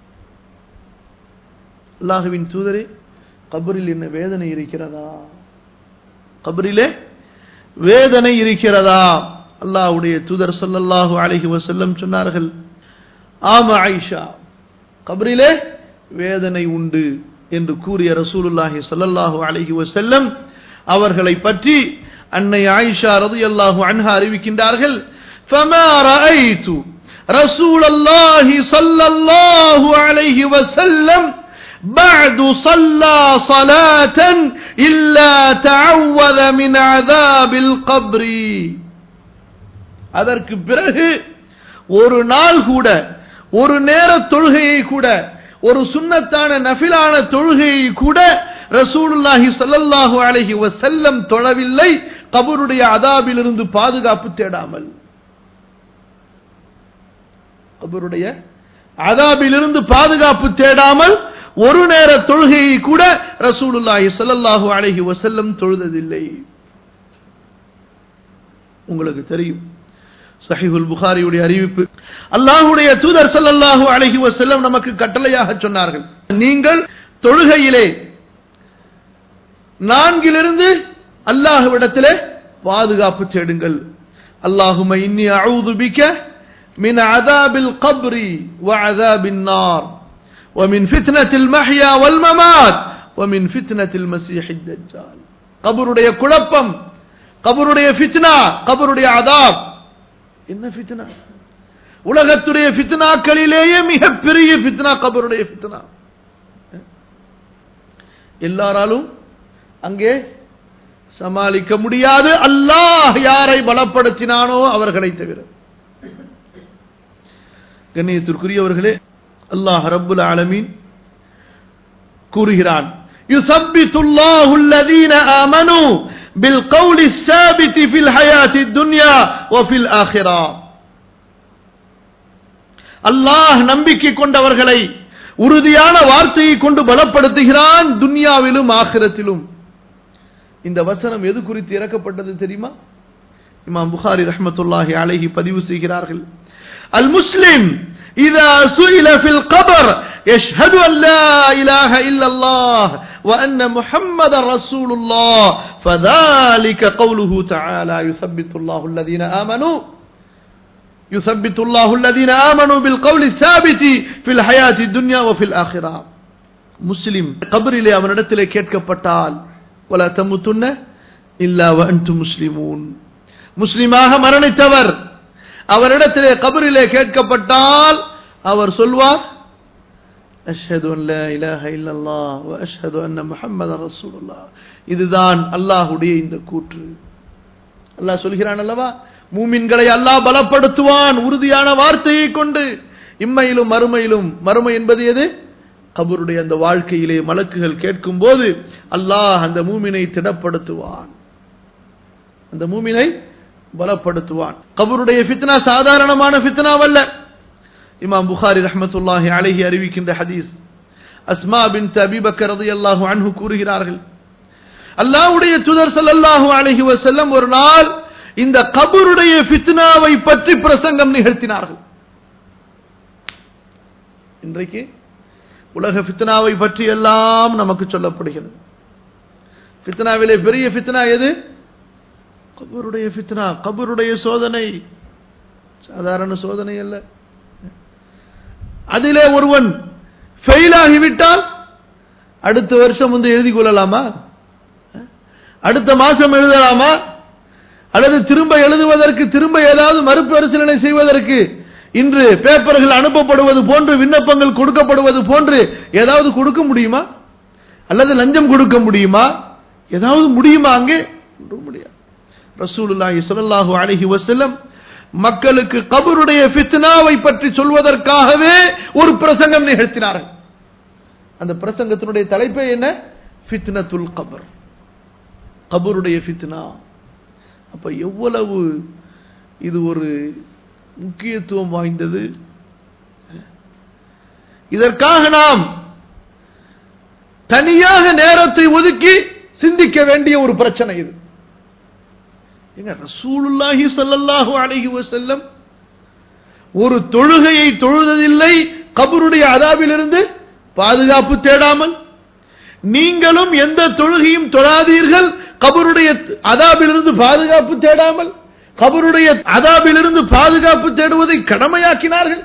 அல்லாஹ்வின் தூதரே, கபரில் என்ன வேதனை இருக்கிறதா? கபரிலே வேதனை இருக்கிறதா? அல்லாஹ்வுடைய தூதர் ஸல்லல்லாஹு அலைஹி வஸல்லம் சொன்னார்கள், ஆமா ஆயிஷா, கபரிலே வேதனை உண்டு என்று கூறிய ரசூலுல்லாஹி ஸல்லல்லாஹு அலைஹி வஸல்லம் அவர்களை பற்றி அன்னை ஆயிஷா ரலியல்லாஹு அன்ஹா அறிவிக்கின்றார்கள், فما رأيت رسول الله صلى الله عليه وسلم بعد صلى صلاة إلا تعوذ من عذاب القبر. அதற்கு பிறகு ஒரு நாள் கூட, ஒரு நேர தொழுகையை கூட, ஒரு சுன்னத்தான நஃபிலான தொழுகையை கூட ரசூலுல்லாஹி ஸல்லல்லாஹு அலைஹி வஸல்லம் தொழவில்லை கபருடைய அதாபிலிருந்து பாதுகாப்பு தேடாமல். கபருடைய அதாபிலிருந்து பாதுகாப்பு தேடாமல் ஒரு நேர தொழுகையை கூட ரசூலுல்லாஹி ஸல்லல்லாஹு அலைஹி வஸல்லம் தொழுததில்லை. உங்களுக்கு தெரியும், சஹீஹுல் புகாரியுடைய அறிவிப்பு, அல்லாஹ்வுடைய தூதர் ஸல்லல்லாஹு அலைஹி வஸல்லம் நமக்கு கட்டளையாக சொன்னார்கள், நீங்கள் தொழுகையிலே 4 அல்லாஹ்விடத்திலே பாதுகாப்பு தேடுங்கள். அல்லாஹும்ம இன்னி அஊது பிக மின் அஸாபில் கப்ரி வ அஸாபின் நார் வ மின் ஃபித்னத்தில் மஹ்யா வல் மமாத் வ மின் ஃபித்னத்தில் மஸீஹித் தஜ்ஜால். கபருடைய குழப்பம், கபருடைய ஃபித்னா, கபருடைய அஸாப், என்ன ஃபித்னா? உலகத்துடைய ஃபித்னாக்களிலேயே மிகப்பெரிய ஃபித்னா கபருடைய ஃபித்னா. எல்லாராலும் அங்கே சமாளிக்க முடியாது, அல்லாஹ் யாரை பலப்படுத்தினானோ அவர்களை தவிர. கண்ணியத்திற்குரியவர்களே, அல்லாஹ் ரப்புல் ஆலமீன் கூறுகிறான், யுஸப்பித்துல்லாஹு அல்லதீன ஆமனூ பில் கௌலி ஸாபிதி ஃபில் ஹயாத்தித் துன்யா வ ஃபில் ஆখিরা. அல்லாஹ் நம்பிக்கை கொண்டவர்களை உறுதியான வார்த்தையை கொண்டு பலப்படுத்துகிறான், துன்யாவிலும் ஆখিরাத்திலும். இந்த வசனம் எது குறித்து இறக்கப்பட்டது தெரியுமா? இமாம் புகாரி ரஹ்மத்துல்லாஹி அலைஹி பதிவு செய்கிறார்கள், அல் முஸ்லிம் இதா சுஇல ஃபில் கபர் யஷ்ஹது அன் லா இலாஹ இல்லல்லாஹ் வ அன்ன முஹம்மதர் ரசூலுல்லாஹ் ஃபதாலிக கௌலுஹு தஆலா யுஸப்பித்துல்லாஹு அல்லதீன ஆமனூ யுஸப்பித்துல்லாஹு அல்லதீன ஆமனூ பில் கௌலி ஸாபிதி ஃபில் ஹயாத்தித் துன்யா வ ஃபில் ஆখিরা. முஸ்லிம் கபரிலே அவனிடத்திலே கேட்கப்பட்டால் வலா தமுத்துன்ன இல்லா வ அன்தும் முஸ்லிமூன், முஸ்லிமாக மரணித்தவர் அவரிடத்திலே கபரிலே கேட்கப்பட்டால் அவர் சொல்வார், அஷ்ஹது அன் லா இலாஹ இல்லல்லாஹ் வ அஷ்ஹது அன்ன முஹம்மதர் ரசூலுல்லாஹ். இதுதான் அல்லாஹ்வுடைய இந்த கூற்று. அல்லாஹ் சொல்கிறான் அல்லவா, மூமின்களை அல்லாஹ் பலப்படுத்துவான் உறுதியான வார்த்தையை கொண்டு, இம்மையிலும் மறுமையிலும். மறுமை என்பது எது? கபருடைய அந்த வாழ்க்கையிலே மலக்குகள் கேட்கும் போது அல்லாஹ் அந்த மூமினை திடப்படுத்துவான், அந்த மூமினை பலப்படுத்துவான். கபருடைய ஃபித்னா சாதாரணமான ஃபித்னாவல்ல. இமாம் புகாரி ரஹ்மத்துல்லாஹி அலைஹி அறிவிக்கின்ற ஹதீஸ், அஸ்மா பின்த் அபீ பக்கர் ரலியல்லாஹு அன்ஹு கூறுகிறார்கள், அல்லாஹ்வுடைய தூதர் ஸல்லல்லாஹு அலைஹி வஸல்லம் ஒரு நாள் இந்த கபருடைய ஃபித்னாவை பற்றி பிரசங்கம் நிகழ்த்தினார்கள். இன்றைக்கு உலக ஃபித்னாவை பற்றி எல்லாம் நமக்கு சொல்லப்படுகிறது. ஃபித்னாவிலே பெரிய ஃபித்னா எது? கபருடைய ஃபித்னா, கபருடைய சோதனை. சாதாரண சோதனை அல்ல. அதிலே ஒருவன் ஃபெயில் ஆகிவிட்டால் அடுத்த வருஷம் வந்து எழுதி கொள்ளலாமா? அடுத்த மாசம் எழுதலாமா? அல்லது திரும்ப எழுதுவதற்கு, திரும்ப ஏதாவது மறுபரிசீலனை செய்வதற்கு இன்று பேப்பர்கள் அனுப்பப்படுவது போன்று, விண்ணப்பங்கள் கொடுக்கப்படுவது போன்று ஏதாவது கொடுக்க முடியுமா? அல்லது லஞ்சம் கொடுக்க முடியுமா? ஏதாவது முடியுமா? அங்கே முடியாது. ரசூலுல்லாஹி ஸல்லல்லாஹு அலைஹி வஸல்லம் மக்களுக்கு கபருடைய ஃபித்னாவை பற்றி சொல்வதற்காகவே ஒரு பிரசங்கம் நிகழ்த்தினார்கள். அந்த பிரசங்கத்தினுடைய தலைப்பே என்ன? ஃபித்னத்துல் கபர், கபருடைய ஃபித்னா. அப்ப எவ்வளவு இது ஒரு முக்கியத்துவம் வாய்ந்தது. இதற்காக நாம் தனியாக நேரத்தை ஒதுக்கி சிந்திக்க வேண்டிய ஒரு பிரச்சனை இது. ரசூலுல்லாஹி ஸல்லல்லாஹு அலைஹி வஸல்லம் ஒரு தொழுகையை தொழுததில்லை கபருடைய அதாபிலிருந்து பாதுகாப்பு தேடாமல். நீங்களும் எந்த தொழுகையும் தொழாதீர்கள் கபருடைய அதாபிலிருந்து பாதுகாப்பு தேடாமல். கபருடைய அதாபிலிருந்து பாதுகாப்பு தேடுவதை கடமையாக்கினார்கள்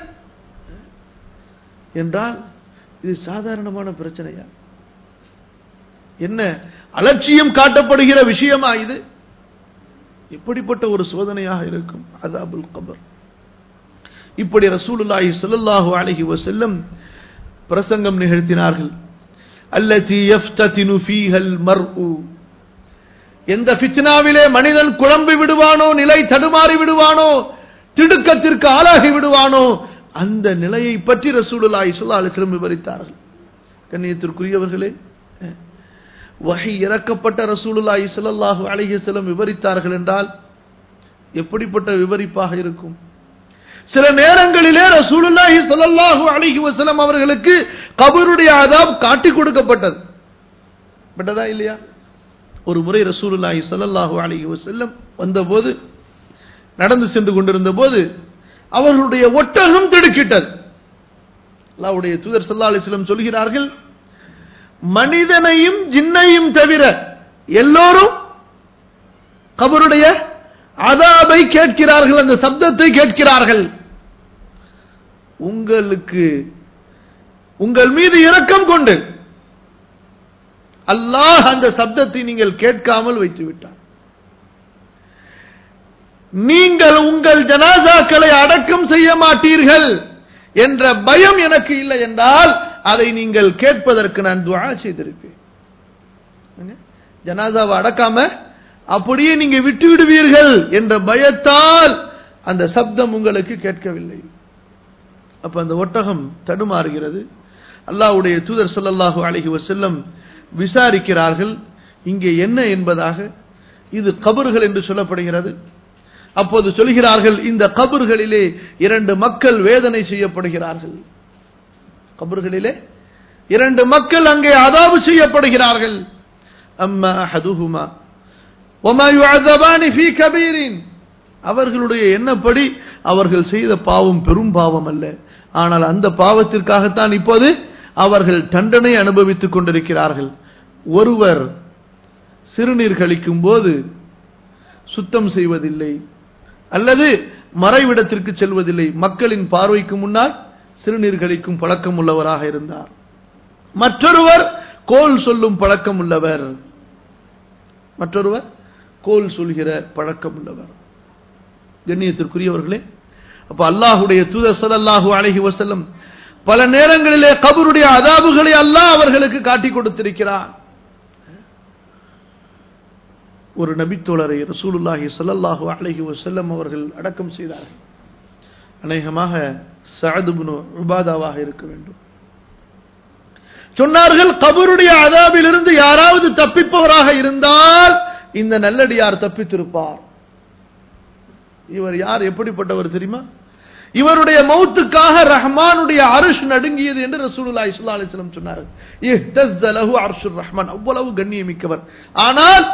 என்றால் இது சாதாரணமான பிரச்சனையா? என்ன அலட்சியம் காட்டப்படுகிற விஷயமா இது? எப்படிப்பட்ட ஒரு சோதனையாக இருக்கும் அதாபுல் கபர். இப்படி ரசூலுல்லாஹி ஸல்லல்லாஹு அலைஹி வஸல்லம் பிரசங்கம் நிகழ்த்தினார்கள். அல்லதி யஃப்ததினு ஃபீஹல் மர்உ, எந்த ஃபித்னாவிலே மனிதன் குழம்பி விடுவானோ, நிலை தடுமாறி விடுவானோ, திடுக்கத்திற்கு ஆளாகி விடுவானோ, அந்த நிலையை பற்றி ரசூலுல்லாஹி ஸல்லல்லாஹு அலைஹி வஸல்லம் விவரித்தார்கள். கண்ணியத்திற்குரியவர்களே, வஹி இறக்கப்பட்ட ரசூலுல்லாஹி ஸல்லல்லாஹு அலைஹி வஸல்லம் விவரித்தார்கள் என்றால் எப்படிப்பட்ட விவரிப்பாக இருக்கும்? சில நேரங்களிலே ரசூலுல்லாஹி ஸல்லல்லாஹு அலைஹி வஸல்லம் அவர்களுக்கு கபருடைய அதாப் காட்டி கொடுக்கப்பட்டது. பட்டதா இல்லையா? ஒரு முறை ரசூலுல்லாஹி ஸல்லல்லாஹு அலைஹி வஸல்லம் வந்தபோது, நடந்து சென்று கொண்டிருந்த போது அவர்களுடைய ஒட்டகம் திடுக்கிட்டது. அல்லாஹ்வுடைய தூதர் ஸல்லல்லாஹு அலைஹி வஸல்லம் சொல்கிறார்கள், மனிதனையும் ஜின்னையும் தவிர எல்லோரும் கபருடைய அதாபை கேட்கிறார்கள், அந்த சப்தத்தை கேட்கிறார்கள். உங்களுக்கு உங்கள் மீது இரக்கம் கொண்டு அல்லாஹ் அந்த சப்தத்தை நீங்கள் கேட்காமல் வைத்து விட்டார். நீங்கள் உங்கள் ஜனாசாக்களை அடக்கம் செய்ய மாட்டீர்கள் என்ற பயம் எனக்கு இல்லை என்றால் அதை நீங்கள் கேட்பதற்கு நான் துஆ செய்திருப்பேன். ஜனாசாவை அடக்காம அப்படியே நீங்க விட்டு விடுவீர்கள் என்ற பயத்தால் அந்த சப்தம் உங்களுக்கு கேட்கவில்லை. அப்ப அந்த ஒட்டகம் தடுமாறுகிறது. அல்லாஹ்வுடைய தூதர் ஸல்லல்லாஹு அலைஹி வஸல்லம் விசாரிக்கிறார்கள் இங்கே என்ன என்பதாக. இது கபர்கள் என்று சொல்லப்படுகிறது. அப்போது சொல்கிறார்கள் இந்த கபர்களிலே 2 மக்கள் வேதனை செய்யப்படுகிறார்கள். கபர்களிலே 2 மக்கள் அங்கே அதாபு செய்யப்படுகிறார்கள். அம்மா அஹதுஹுமா வமா யுஅஸபானி ஃபீ கபீரின். அவர்களுடைய எண்ணப்படி அவர்கள் செய்த பாவம் பெரும் பாவம் அல்ல, ஆனால் அந்த பாவத்திற்காகத்தான் இப்போது அவர்கள் தண்டனை அனுபவித்துக் கொண்டிருக்கிறார்கள். ஒருவர் சிறுநீர் கழிக்கும் போது சுத்தம் செய்வதில்லை அல்லது மறைவிடத்திற்கு செல்வதில்லை, மக்களின் பார்வைக்கு முன்னால் சிறுநீர் கழிக்கும் பழக்கம் உள்ளவராக இருந்தார். மற்றொருவர் கோல் சொல்லும் பழக்கம் உள்ளவர், மற்றொருவர் கோல் சொல்கிற பழக்கம் உள்ளவர். கண்ணியத்திற்குரியவர்களே, அப்ப அல்லாஹ்வுடைய தூதர் ஸல்லல்லாஹு அலைஹி வஸல்லம் பல நேரங்களிலே கபருடைய அதாபுகளை அல்லாஹ் அவர்களுக்கு காட்டிக் கொடுத்திருக்கிறார். ஒரு நபித்தோழரை ரசூலுல்லாஹி ஸல்லல்லாஹு அலைஹி வஸல்லம் அவர்கள் அடக்கம் செய்தார்கள். அநேகமாக சஅத் இப்னு உபாதாவாக இருக்க வேண்டும். சொன்னார்கள் கபருடைய அதாபிலிருந்து யாராவது தப்பிப்பவராக இருந்தால் இந்த நல்லடியார் தப்பித்திருப்பார். இவர் யார், எப்படிப்பட்டவர் தெரியுமா? இவருடைய மௌத்துக்காக ரஹ்மானுடைய அர்ஷ் நடுங்கியது என்று ரசூலுல்லாஹி ஸல்லல்லாஹு அலைஹி வஸல்லம் சொன்னார்கள். இஹ்தஸ்ஸ லஹு அர்ஷுர் ரஹ்மான், அவ்வளவு கண்ணியமிக்கவர். ஆனால்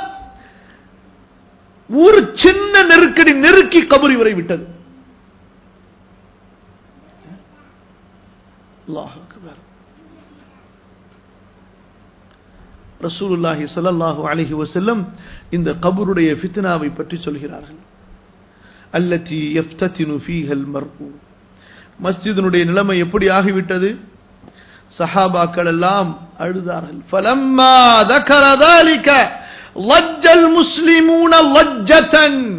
ஒரு சின்ன நெருக்கடி நெருக்கி கபர் இவரை விட்டது. அல்லாஹ் அக்பர். ரசூலுல்லாஹி ஸல்லல்லாஹு அலைஹி வஸல்லம் இந்த கபருடைய ஃபித்னாவை பற்றி சொல்கிறார்கள். அல்லதி யஃப்ததினு ஃபீஹல் மர்உ. மஸ்ஜிதினுடைய நிலைமை எப்படி ஆகிவிட்டது? சஹாபாக்கள் எல்லாம் அழுதார்கள். ஃபலம்மா ذكر ذلك لج المسلمون لجة.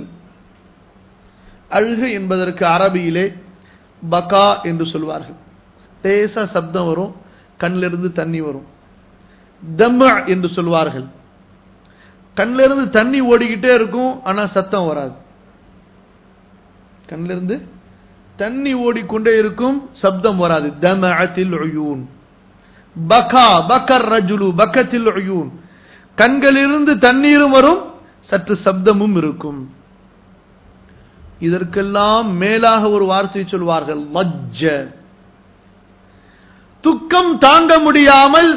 அழுகை என்பதற்கு அரபியிலே பகா என்று சொல்வார்கள். லேசா சப்தம் வரும், கண்ணிலிருந்து தண்ணி வரும். தம் என்று சொல்வார்கள். கண்ணிலிருந்து தண்ணி ஓடிக்கிட்டே இருக்கும், ஆனா சத்தம் வராது. கண்ணிலிருந்து தண்ணி ஓடிக்கொண்டே இருக்கும், சப்தம் வராது. தமஅத்தில் உயூன். பகா பக்கர் ரஜுலு பக்கத்தில் உயூன். கண்களிலிருந்து தண்ணீரும் வரும், சற்று சப்தமும் இருக்கும். இதற்கெல்லாம் மேலாக ஒரு வார்த்தை சொல்வார்கள், லஜ்ஜ. துக்கம் தாங்க முடியாமல்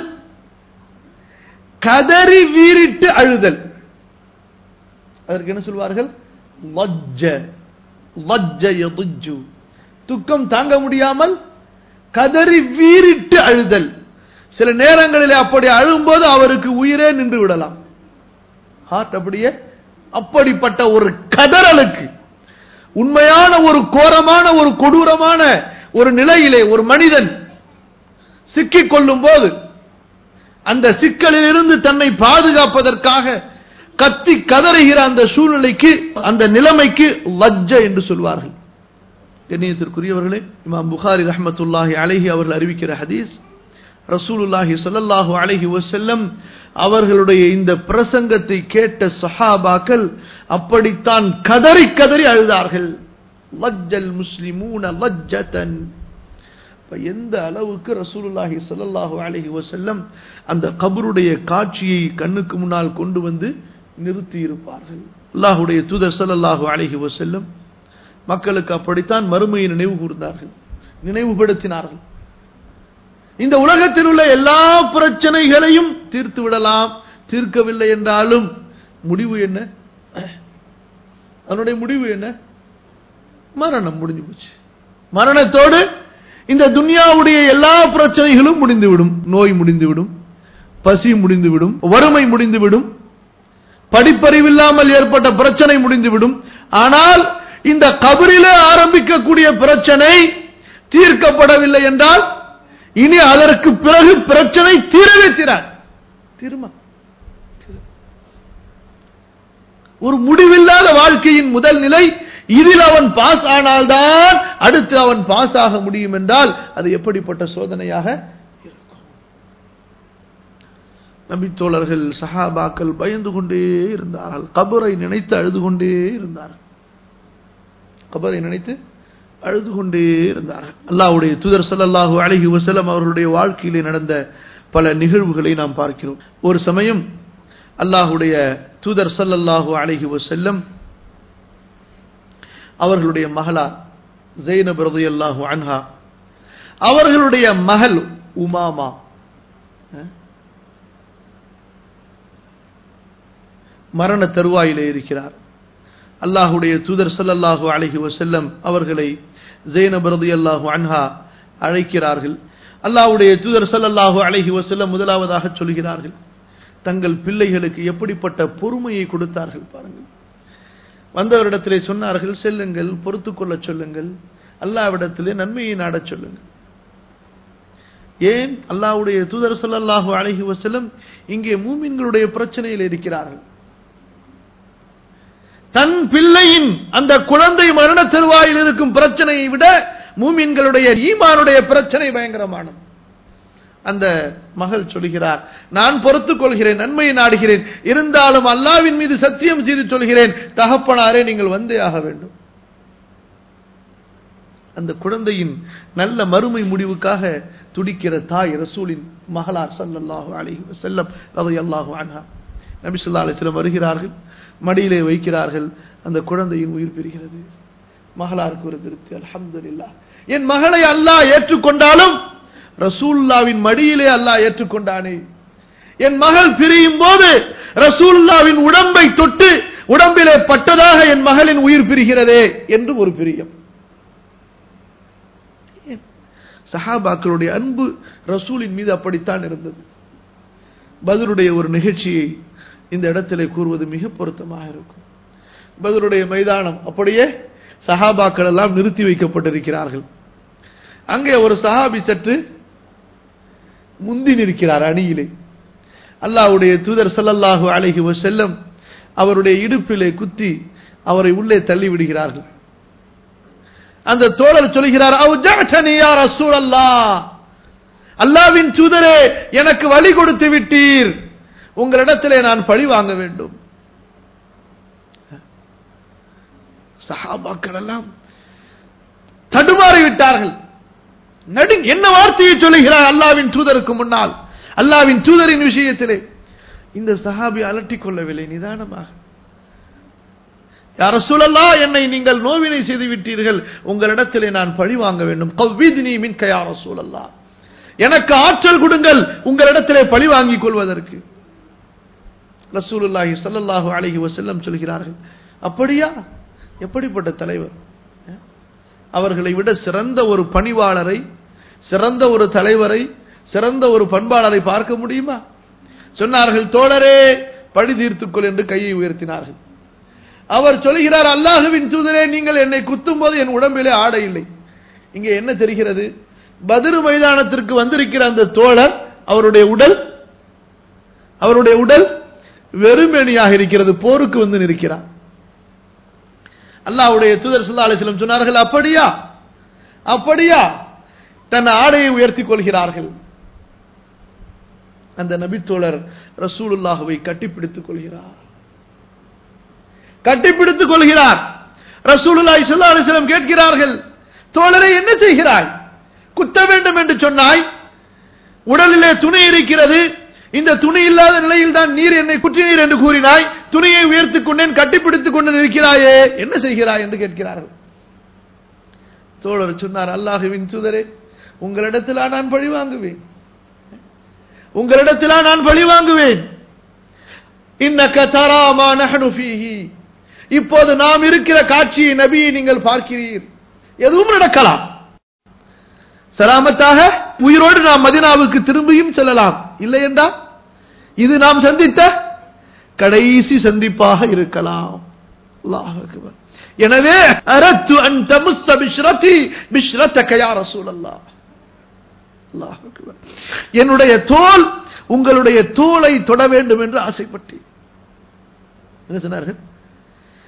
கதறி வீறிட்டு அழுதல். அதற்கு என்ன சொல்வார்கள்? லஜ்ஜ. லஜ்ஜ யதுஜ்ஜு. துக்கம் தாங்க முடியாமல் கதறி வீறிட்டு அழுதல். சில நேரங்களில் அப்படி அழும்போது அவருக்கு உயிரே நின்று விடலாம். ஹார்ட் அப்படியே அப்படிப்பட்ட ஒரு கதறலுக்கு, உண்மையான ஒரு கோரமான ஒரு கொடூரமான ஒரு நிலையிலே ஒரு மனிதன் சிக்கிக் கொள்ளும் போது அந்த சிக்கலில் இருந்து தன்னை பாதுகாப்பதற்காக கத்தி கதறுகிற அந்த சூழ்நிலைக்கு, அந்த நிலைமைக்கு லஜ்ஜ என்று சொல்வார்கள். கண்ணியத்திற்குரியவர்களே, இமாம் புகாரி ரஹ்மத்துல்லாஹி அலைஹி அவர்கள் அறிவிக்கிற ஹதீஸ், ரசூலுல்லாஹி ஸல்லல்லாஹு அலைஹி வஸல்லம் அவர்களுடைய இந்த பிரசங்கத்தை கேட்ட சஹாபாக்கள் அப்படித்தான் கதறி கதறி அழுதார்கள். லஜ்ஜல் முஸ்லிமூன லஜ்ஜதன். எந்த அளவுக்கு ரசூலுல்லாஹி ஸல்லல்லாஹு அலைஹி வஸல்லம் அந்த கபருடைய காட்சியை கண்ணுக்கு முன்னால் கொண்டு வந்து நிறுத்தி இருப்பார்கள். அல்லாஹ்வுடைய தூதர் ஸல்லல்லாஹு அலைஹி வஸல்லம் மக்களுக்கு அப்படித்தான் மறுமையை நினைவு கூர்ந்தார்கள், நினைவுபடுத்தினார்கள். இந்த உலகத்தில் உள்ள எல்லா பிரச்சனைகளையும் தீர்த்து விடலாம், தீர்க்கவில்லை என்றாலும் முடிவு என்ன? அதனுடைய முடிவு என்ன? மரணம். முடிஞ்சு போச்சு. மரணத்தோடு இந்த துன்யாவுடைய எல்லா பிரச்சனைகளும் முடிந்துவிடும். நோய் முடிந்துவிடும், பசி முடிந்துவிடும், வறுமை முடிந்துவிடும், படிப்பறிவில்லாமல் ஏற்பட்ட பிரச்சனை முடிந்துவிடும். ஆனால் இந்த கபரிலே ஆரம்பிக்கக்கூடிய பிரச்சனை தீர்க்கப்படவில்லை என்றால் இனி அதற்கு பிறகு பிரச்சனை தீரவே தீராது. தீருமா? ஒரு முடிவில்லாத வாழ்க்கையின் முதல் நிலை இதில் அவன் பாஸ் ஆனால்தான் அடுத்து அவன் பாஸ் ஆக முடியும் என்றால் அது எப்படிப்பட்ட சோதனையாக இருக்கும்? நபி தோழர்கள் சஹாபாக்கள் பயந்து கொண்டே இருந்தார்கள். கபரை நினைத்து அழுது கொண்டே இருந்தார்கள். கபரை நினைத்து அழுது கொண்டே இருந்தார்கள். அல்லாஹ்வுடைய தூதர் ஸல்லல்லாஹு அலைஹி வஸல்லம் அவர்களுடைய வாழ்க்கையிலே நடந்த பல நிகழ்வுகளை நாம் பார்க்கிறோம். ஒரு சமயம் அல்லாஹ்வுடைய தூதர் ஸல்லல்லாஹு அலைஹி வஸல்லம் அவர்களுடைய மகளார் ஸைனப் ரலியல்லாஹு அன்ஹா, அவர்களுடைய மகள் உமாமா மரண தருவாயிலே இருக்கிறார். அல்லாஹ்வுடைய தூதர் ஸல்லல்லாஹு அலைஹி வஸல்லம் அவர்களை ஸைனப் ரலியல்லாஹு அன்ஹா அழைக்கிறார்கள். அல்லாஹ்வுடைய தூதர் ஸல்லல்லாஹு அலைஹி வஸல்லம் முதலாவதாக சொல்கிறார்கள், தங்கள் பிள்ளைகளுக்கு எப்படிப்பட்ட பொறுமையை கொடுத்தார்கள் பாருங்கள். வந்தவரிடத்திலே சொன்னார்கள், செல்லுங்கள், பொறுத்துக்கொள்ள சொல்லுங்கள், அல்லாஹ்விடத்திலே நன்மையை நாடச் சொல்லுங்கள். ஏன்? அல்லாஹ்வுடைய தூதர் ஸல்லல்லாஹு அலைஹி வஸல்லம் இங்கே மூமின்களுடைய பிரச்சனையில் இருக்கிறார்கள். தன் பிள்ளையின் அந்த குழந்தை மரண தருவாயில் இருக்கும் பிரச்சனையை விட மூமின்களுடைய ஈமானுடைய பிரச்சனை பயங்கரமானது. அந்த மகள் சொல்கிறார், நான் பொறுத்துக் கொள்கிறேன், நன்மையை நாடுகிறேன், இருந்தாலும் அல்லாஹ்வின் மீது சத்தியம் செய்து சொல்கிறேன், தகப்பனாரே நீங்கள் வந்தே ஆக வேண்டும். அந்த குழந்தையின் நல்ல மறுமை முடிவுக்காக துடிக்கிற தாய் ரசூலின் மகளார் ஸல்லல்லாஹு அலைஹி வஸல்லம் ரலியல்லாஹு அன்ஹா. நபி ஸல்லல்லாஹு அலைஹி வஸல்லம் வருகிறார்கள், மடியிலே வைக்கிறார்கள், அந்த குழந்தையின் உயிர் பெறுகிறது. மகளாருக்கு ஒரு திருப்தி, அல்ஹம்துலில்லாஹ், என் மகளை அல்லாஹ் ஏற்றுக்கொண்டாலும் ரசூலுல்லாஹ்வின் மடியிலே அல்லாஹ் ஏற்றுக்கொண்டானே. என் மகள் பிரியும் போது ரசூலுல்லாஹ்வின் உடம்பை தொட்டு உடம்பிலே பட்டதாக என் மகளின் உயிர் பிரிகிறதே என்று ஒரு பிரியம். சஹாபாக்களுடைய அன்பு ரசூலின் மீது அப்படித்தான் இருந்தது. பத்ருடைய ஒரு நிகழ்ச்சியை இந்த இடத்திலே கூறுவது மிக பொருத்தமாக இருக்கும். பத்ருடைய மைதானம் அப்படியே சஹாபாக்கள் எல்லாம் நிறுத்தி வைக்கப்பட்டிருக்கிறார்கள். அங்கே ஒரு சஹாபி சற்று முந்தி நிற்கிறார் அணியிலே. அல்லாஹ்வுடைய தூதர் ஸல்லல்லாஹு அலைஹி வஸல்லம் அவருடைய இடுப்பிலே குத்தி அவரை உள்ளே தள்ளி விடுகிறார்கள். அந்த தோழர் சொல்கிறார், அவுஜஅதனி யா ரசூலல்லாஹ், அல்லாஹ்வின் தூதரே எனக்கு வழி கொடுத்து விட்டீர், உங்களிடத்திலே நான் பழி வாங்க வேண்டும். சஹாபாக்கள் எல்லாம் தடுமாறி விட்டார்கள். என்ன வார்த்தையை சொல்லுகிறார் அல்லாஹ்வின் தூதருக்கு முன்னால், அல்லாஹ்வின் தூதரின் விஷயத்திலே. இந்த சஹாபி அலட்டிக் கொள்ளவில்லை, நிதானமாக, யா ரசூலல்லாஹ், என்னை நீங்கள் நோவினை செய்து விட்டீர்கள், உங்களிடத்திலே நான் பழி வாங்க வேண்டும். கவ்வித்னி மின்க யா ரசூலல்லாஹ், எனக்கு ஆற்றல் கொடுங்கள் உங்களிடத்திலே பழி வாங்கிக் கொள்வதற்கு. ரசூலுல்லாஹி ஸல்லல்லாஹு அலைஹி வஸல்லம் சொல்கிறார்கள், அப்படியா? எப்படிப்பட்ட தலைவர்! அவர்களை விட சிறந்த ஒரு பணிவாளரை, சிறந்த ஒரு தலைவரை, சிறந்த ஒரு பண்பாளரை பார்க்க முடியுமா? சொன்னார்கள், தோழரே பழி தீர்த்துக்கொள் என்று கையை உயர்த்தினார்கள். அவர் சொல்கிறார், அல்லாஹ்வின் தூதரே, நீங்கள் என்னை குத்தும் போது என் உடம்பிலே ஆடை இல்லை. இங்கே என்ன தெரிகிறது? பத்ர் மைதானத்திற்கு வந்திருக்கிற அந்த தோழர், அவருடைய உடல் வெறுமேனியாக இருக்கிறது, போருக்கு வந்து நிற்கிறார். அல்லாஹ்வுடைய தூதர் ஸல்லல்லாஹு அலைஹி வஸல்லம் சொன்னார்கள், அப்படியா? அப்படியா? தன் ஆடையை உயர்த்திக் கொள்கிறார்கள். அந்த நபி தோழர் ரசூலுல்லாஹ்வை கட்டிப்பிடித்துக் கொள்கிறார். ரசூலுல்லாஹி ஸல்லல்லாஹு அலைஹி வஸல்லம் கேட்கிறார்கள், தோழரை என்ன செய்கிறாய்? குத்த வேண்டும் என்று சொன்னாய், உடலிலே துணி இருக்கிறது, இந்த துணி இல்லாத நிலையில் தான் நீர் என்னை குற்றினீர் என்று கூறினாய், துணியை உயர்த்திக் கொண்டேன், கட்டிப்பிடித்துக் கொண்டு இருக்கிறாயே, என்ன செய்கிறாய் என்று கேட்கிறார்கள். தோழர் சொன்னார், அல்லாஹ்வின் தூதரே, உங்களிடத்தில் நான் பழி வாங்குவேன், இன்னக தரா மா நஹ்னு ஃபீஹி, இப்போது நாம் இருக்கிற காட்சியை நபியை நீங்கள் பார்க்கிறீர், எதுவும் நடக்கலாம், சலாமத்தாக உயிரோடு நாம் மதீனாவுக்கு திரும்பியும் செல்லலாம், இல்லை என்றால் இது நாம் சந்தித்த கடைசி சந்திப்பாக இருக்கலாம். அல்லாஹ் அக்பர். எனவே அரத்து அன் தமுஸ்ஸ பிஷ்ரதி பிஷ்ரதக யா ரசூலல்லாஹ், அல்லாஹ் அக்பர், என்னுடைய தோல் உங்களுடைய தோலை தொட வேண்டும் என்று ஆசைப்பட்டேன். என்ன சொன்னார்கள்?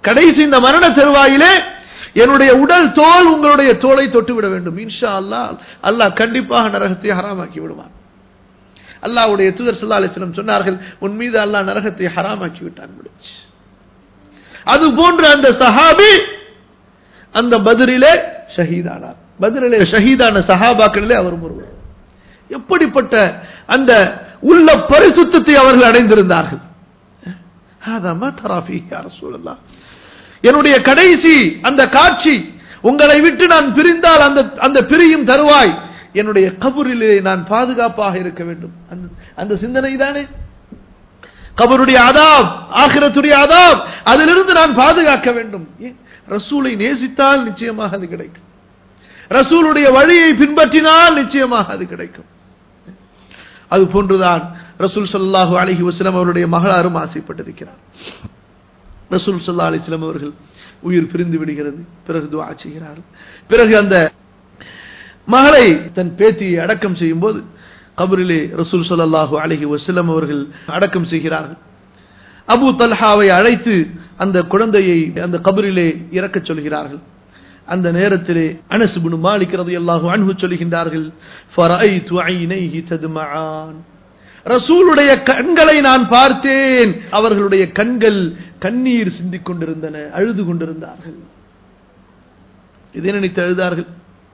கடைசி இந்த மரண தருவாயிலே என்னுடைய உடல் தோல் உங்களுடைய தோலை தொட்டுவிட வேண்டும். இன்ஷா அல்லாஹ் அல்லாஹ் கண்டிப்பாக நரகத்தை ஹராமாக்கி விடுவான். அல்லாஹ்வுடைய தூதர் ஸல்லல்லாஹு அலைஹி வஸல்லம் சொன்னார்கள், உன் மீது அல்லாஹ் நரகத்தை ஹராமாக்கி விட்டான். அது போன்ற அந்த சஹாபி அந்த பத்ரிலே ஷஹீதானார். பத்ரிலே ஷஹீதான சஹாபாக்களிலே அவர் ஒருவர். எப்படிப்பட்ட அந்த உள்ள பரிசுத்தத்தை அவர்கள் அடைந்திருந்தார்கள். ஹாதா மா தரா ஃபீஹி யா ரசூலல்லாஹ், என்னுடைய கடைசி அந்த காட்சி, உங்களை விட்டு நான் பிரிந்தால் அந்த பிரியும் தருவாய் என்னுடைய கபரிலே நான் பாதுகாப்பாக இருக்க வேண்டும். அந்த சிந்தனை தானே கபருடைய அதாப், ஆகிரத்துடைய அதாப், அதிலிருந்து நான் பாதுகாக்க வேண்டும். ரசூலை நேசித்தால் நிச்சயமாக அது கிடைக்கும். ரசூலுடைய வழியை பின்பற்றினால் நிச்சயமாக அது கிடைக்கும். அது போன்றுதான் ரசூல் ஸல்லல்லாஹு அலைஹி வஸல்லம் அவருடைய மகளாரும் ஆசைப்பட்டிருக்கிறார். ரசூல் ஸல்லல்லாஹு அலைஹி வஸல்லம் அவர்கள் உயிர் பிரிந்து விடுகிறது. பிறகு துஆ செய்கிறார்கள். பிறகு அந்த மகளை தன் பேத்தியை அடக்கம் செய்யும் போது கபரிலே ரசூல் ஸல்லல்லாஹு அலைஹி வஸல்லம் அவர்கள் அடக்கம் செய்கிறார்கள். அபூ தல்ஹாவை அழைத்து அந்த குழந்தையை அந்த கபரிலே இறக்கச் சொல்கிறார்கள். அந்த நேரத்திலே அனஸ் இப்னு மாலிக் ரலியல்லாஹு அன்ஹு சொல்கின்றார்கள், ஃபரஐது ஐனைஹி தத்மஆன், ரசூலுடைய கண்களை நான் பார்த்தேன், அவர்களுடைய கண்கள் கண்ணீர் சிந்திக் கொண்டிருந்தன, அழுது கொண்டிருந்தார்கள். இதை நினைத்து அழுதார்கள்.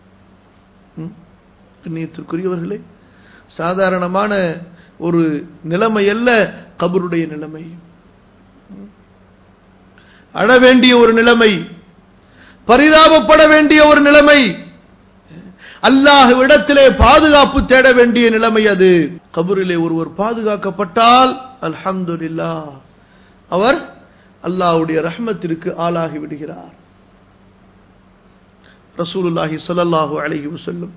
கண்ணியத்திற்குரியவர்களே, சாதாரணமான ஒரு நிலைமை அல்ல கபருடைய நிலைமை. அழ வேண்டிய ஒரு நிலைமை, பரிதாபப்பட வேண்டிய ஒரு நிலைமை, அல்லாஹ்விடத்திலே பாதுகாப்பு தேட வேண்டிய நிலைமை. அது கபரிலே ஒருவர் பாதுகாக்கப்பட்டால் அல்ஹம்துலில்லாஹ், அவர் அல்லாஹ்வுடைய ரஹ்மத்திற்கு ஆளாகி விடுகிறார். ரசூலுல்லாஹி ஸல்லல்லாஹு அலைஹி வஸல்லம்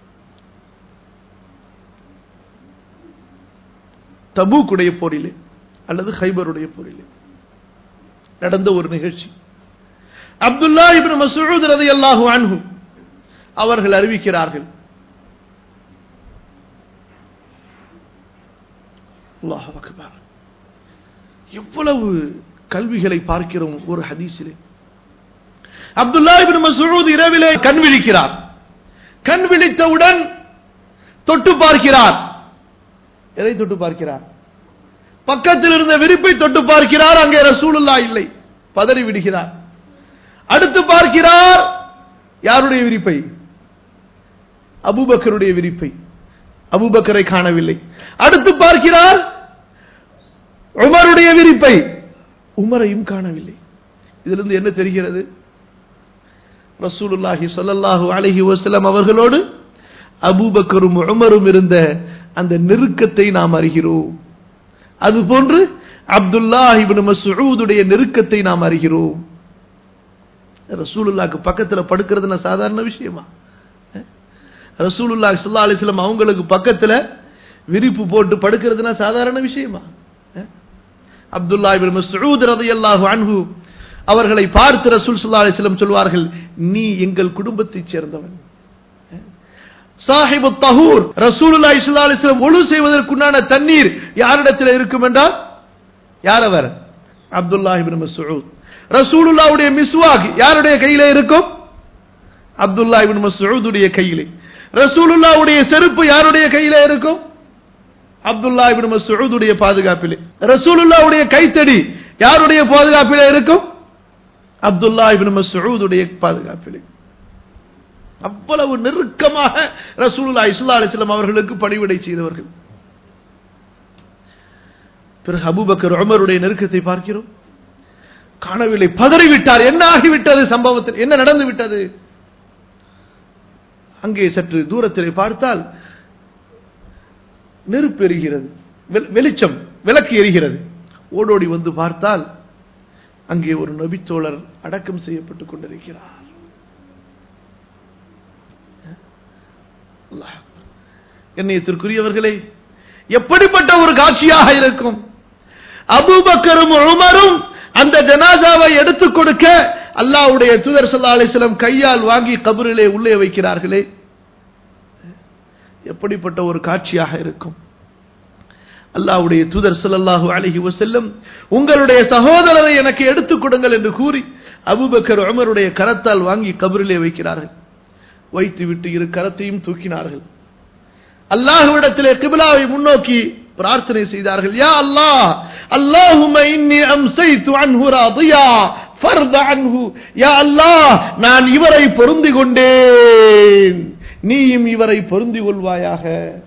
தபூக்குடைய போரிலே அல்லது கைபருடைய போரிலே நடந்த ஒரு நிகழ்ச்சி. அப்துல்லாஹ் இப்னு மஸ்ஊத் ரலியல்லாஹு அன்ஹு அவர்கள் அறிவிக்கிறார்கள், அல்லாஹ் அக்பர், எவ்வளவு கல்விகளை பார்க்கிறோம் ஒரு ஹதீஸிலே. அப்துல்லாஹ் இப்னு மஸ்ஊத் இரவிலே கண் விழிக்கிறார். கண் விழித்தவுடன் தொட்டு பார்க்கிறார். எதை தொட்டு பார்க்கிறார்? பக்கத்தில் இருந்த விரிப்பை தொட்டு பார்க்கிறார். அங்கே ரசூலுல்லாஹ் இல்லை. பதறி விடுகிறார். அடுத்து பார்க்கிறார், யாருடைய விரிப்பை? அபூபக்கருடைய விரிப்பை. அபூபக்கரை காணவில்லை. அடுத்து பார்க்கிறார் உமருடைய விரிப்பை. உமரையும் காணவில்லை. இதிலிருந்து என்ன தெரிகிறது? ரசூலுல்லாஹி ஸல்லல்லாஹு அலைஹி வஸல்லம் அவர்களோடு அபூபக்கரும் உமரும் இருந்த அந்த நெருக்கத்தை நாம் அறிகிறோம். அதுபோன்று அப்துல்லாஹ் இப்னு மஸ்ஊதுடைய நெருக்கத்தை நாம் அறிகிறோம். ரசூலுல்லாஹ்க்கு பக்கத்துல படுக்கிறதுனா சாதாரண விஷயமா? ரசூலுல்லாஹி ஸல்லல்லாஹு அலைஹி வஸல்லம் அவங்களுக்கு பக்கத்துல விரிப்பு போட்டு படுக்கிறதுனா சாதாரண விஷயமா? அப்துல்லாஹ் இப்னு மஸ்ஊத் ரலியல்லாஹு அன்ஹு அவர்களை பார்த்து ரசூல் ஸல்லல்லாஹு அலைஹி வஸல்லம் சொல்வார்கள், நீ எங்கள் குடும்பத்தைச் சேர்ந்தவன். சாஹிபு தஹூர், ரசூலுல்லாஹி ஸல்லல்லாஹு அலைஹி வஸல்லம் ஒளு செய்வதற்குண்டான தண்ணீர் யாரிடத்தில் இருக்கும் என்றால் யார் அவர்? அப்துல்லாஹ் இப்னு மஸ்ஊத். ரசூலுல்லாஹ்வுடைய மிஸ்வாக் யாருடைய கையிலே இருக்கும்? அப்துல்லாஹ் இப்னு மஸ்ஊதுடைய கையிலே. ரசூலுல்லாஹ்வுடைய செருப்பு யாருடைய கையிலே இருக்கும்? அப்துல்லாஹ் இப்னு மஸ்ஊதுடைய பாதுகாப்பிலே. ரசூலுல்லாஹ்வுடைய கைத்தடி யாருடைய பாதுகாப்பிலே இருக்கும்? அப்துல்லாஹ் இப்னு மஸ்ஊதுடைய பாதுகாப்பிலே. அவ்வளவு நெருக்கமாக ரசூலுல்லாஹி ஸல்லல்லாஹு அலைஹி வஸல்லம் அவர்களுக்கு பணிவிடை செய்தவர்கள். பிறகு அபூபக்கர் உமருடைய நெருக்கத்தை பார்க்கிறோம். காணவில்லை. பதறிவிட்டார். என்ன ஆகிவிட்டது? சம்பவத்தில் என்ன நடந்து விட்டது? அங்கே சற்று தூரத்திலே பார்த்தால் நெருப்பு எரிகிறது, வெளிச்சம், விளக்கு எரிகிறது. ஓடோடி வந்து பார்த்தால் அங்கே ஒரு நபித்தோழர் அடக்கம் செய்யப்பட்டுக் கொண்டிருக்கிறார். கண்ணியத்திற்குரியவர்களே, எப்படிப்பட்ட ஒரு காட்சியாக இருக்கும்! அபூபக்கரும் உமரும் அந்த ஜனாசாவை எடுத்துக் கொடுக்க அல்லாஹ்வுடைய தூதர் ஸல்லல்லாஹு அலைஹி வஸல்லம் கையால் வாங்கி கபரிலே உள்ளே வைக்கிறார்களே, எப்படிப்பட்ட ஒரு காட்சியாக இருக்கும்! அல்லாஹ்வுடைய தூதர் ஸல்லல்லாஹு அலைஹி வஸல்லம் உங்களுடைய சகோதரரை எனக்கு எடுத்துக் கொடுங்கள் என்று கூறி அபூபக்கர் உமருடைய கரத்தால் வாங்கி கபரிலே வைக்கிறார்கள். வைத்துவிட்டு இரு கரத்தையும் தூக்கினார்கள். அல்லாஹ்விடத்திலே கிப்லாவை முன்னோக்கி பிரார்த்தனை செய்தார்கள். யா அல்லாஹ், அல்லாஹும்ம இன்னி அம்சைது அன்ஹு ராதியா ஃபர்த அன்ஹு. யா அல்லாஹ், நான் இவரை பொருந்திக் கொண்டேன், நீயும் இவரை பொருந்திக் கொள்வாயாக.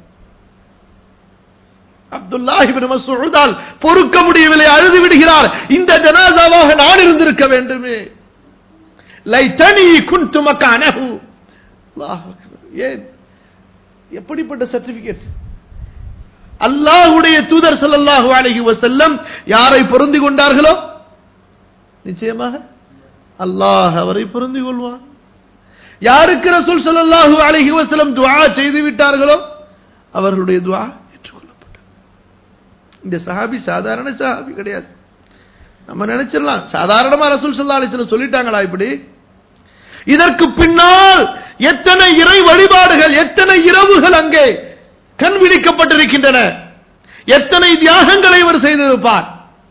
அப்துல்லாஹ் இப்னு மஸ்ஊதால் பொறுக்க முடியவில்லை, அழுது விடுகிறார். இந்த ஜனாசாவாக நான் இருந்திருக்க வேண்டுமே. லைதனி குன்து மகானஹு. அல்லாஹ் அக்பர். ஏன் எப்படிப்பட்ட சர்டிபிகேட்? அல்லாஹ்வுடைய தூதர் ஸல்லல்லாஹு அலைஹி வஸல்லம் யாரை பொருந்திக் கொண்டார்களோ நிச்சயமாக அல்லாஹ் அவரை பொருந்திக் கொள்வான். யாருக்கு ரசூல் ஸல்லல்லாஹு அலைஹி வஸல்லம் துஆ செய்து விட்டார்களோ அவர்களுடைய துஆ ஏற்றுக்கொள்ளப்பட்டது. இந்த சஹாபி சாதாரண சஹாபி கிடையாது. நம்ம நினைச்சிடலாம் சாதாரணமா ரசூல் ஸல்லல்லாஹு அலைஹி வஸல்லம் சொல்லிட்டாங்களா இப்படி? இதற்கு பின்னால் எத்தனை இறை வழிபாடுகள், எத்தனை இரவுகள் அங்கே கண்விழிக்கப்பட்டிருக்கின்றன, எத்தனை தியாகங்களை இவர் செய்திருப்பார்.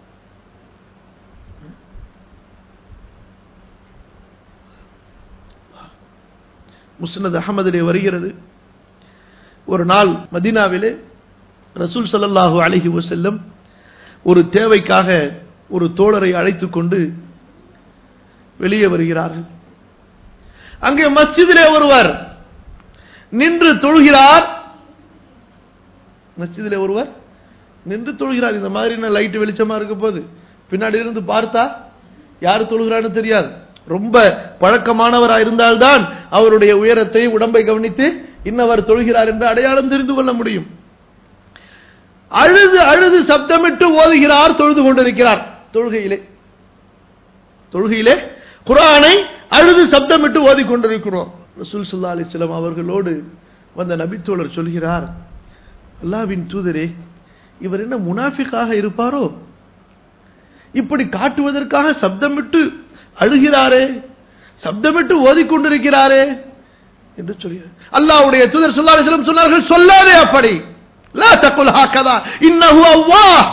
முஸ்னத் அஹ்மதிலே வருகிறது, ஒரு நாள் மதீனாவிலே ரசூல் ஸல்லல்லாஹு அலைஹி வஸல்லம் ஒரு தேவைக்காக ஒரு தோழரை அழைத்துக் கொண்டு வெளியே வருகிறார்கள். அங்கே மஸ்ஜிதிலே ஒருவர் நின்று தொழுகிறார். மஸ்ஜிதிலே ஒருவர் நின்று தொழுகிறார். இந்த மாதிரி லைட் வெளிச்சமா இருக்க போது பின்னாடி இருந்து பார்த்தா யாரு தொழுகிறான்னு தெரியாது. ரொம்ப பழக்கமானவராக இருந்தால்தான் அவருடைய உயரத்தை, உடம்பை கவனித்து இன்னவர் தொழுகிறார் என்று அடையாளம் தெரிந்து கொள்ள முடியும். அழுது அழுது சப்தமிட்டு ஓதுகிறார், தொழுது கொண்டிருக்கிறார். தொழுகையிலே குர்ஆனை அழுது சப்தமிட்டு ஓதிக் கொண்டிருக்கிறோம். ரசூல் ஸல்லல்லாஹு அலைஹி வஸல்லம் அவர்களோடு வந்த நபித்தோழர் சொல்கிறார், அல்லாஹ்வின் தூதரே, இவர் என்ன முனாஃபிக்காக இருப்பாரோ? இப்படி காட்டுவதற்காக சப்தமிட்டு அழுகிறாரே, சப்தமிட்டு ஓதிக்கொண்டிருக்கிறாரே என்று சொல்கிறார். அல்லாஹ்வுடைய தூதர் ஸல்லல்லாஹு அலைஹி வஸல்லம் சொன்னார்கள், சொல்லாதே அப்படி. லா தகுல் ஹக்கதா இன்னஹு அல்லாஹ்.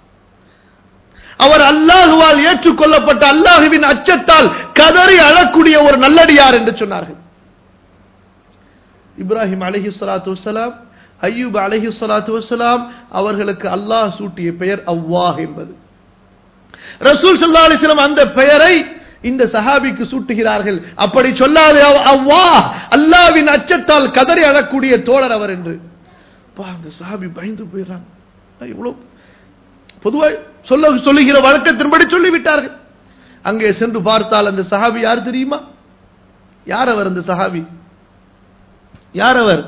அவர் அல்லாஹ்வால் ஏற்றுக்கொள்ளப்பட்ட அல்லாஹ்வின் அச்சத்தால் கதறி அழக்கூடிய ஒரு நல்லடியார் என்று சொன்னார்கள். இப்ராஹிம் அலைஹிஸ்ஸலாத்து வஸ்ஸலாம், அய்யூப் அலைஹிஸ்ஸலாத்து வஸ்ஸலாம் அவர்களுக்கு அல்லாஹ் சூட்டிய பெயர் அல்லாஹ் என்பது. ரசூல் ஸல்லல்லாஹு அலைஹி வஸல்லம் அந்த பெயரை இந்த சஹாபிக்கு சூட்டுகிறார்கள். அப்படி சொல்லாதே அல்லாஹ், அல்லாஹ்வின் அச்சத்தால் கதறி அழக்கூடிய தோழர் அவர் என்று. அந்த சஹாபி பயந்து போயிறாங்க. இவ்வளவு பொதுவாக சொல்லுகிற வழக்கத்தின்படி சொல்லிவிட்டார்கள். அங்கே சென்று பார்த்தால் அந்த சஹாபி யார் தெரியுமா? யார் அவர்? அந்த சஹாபி யார் அவர்?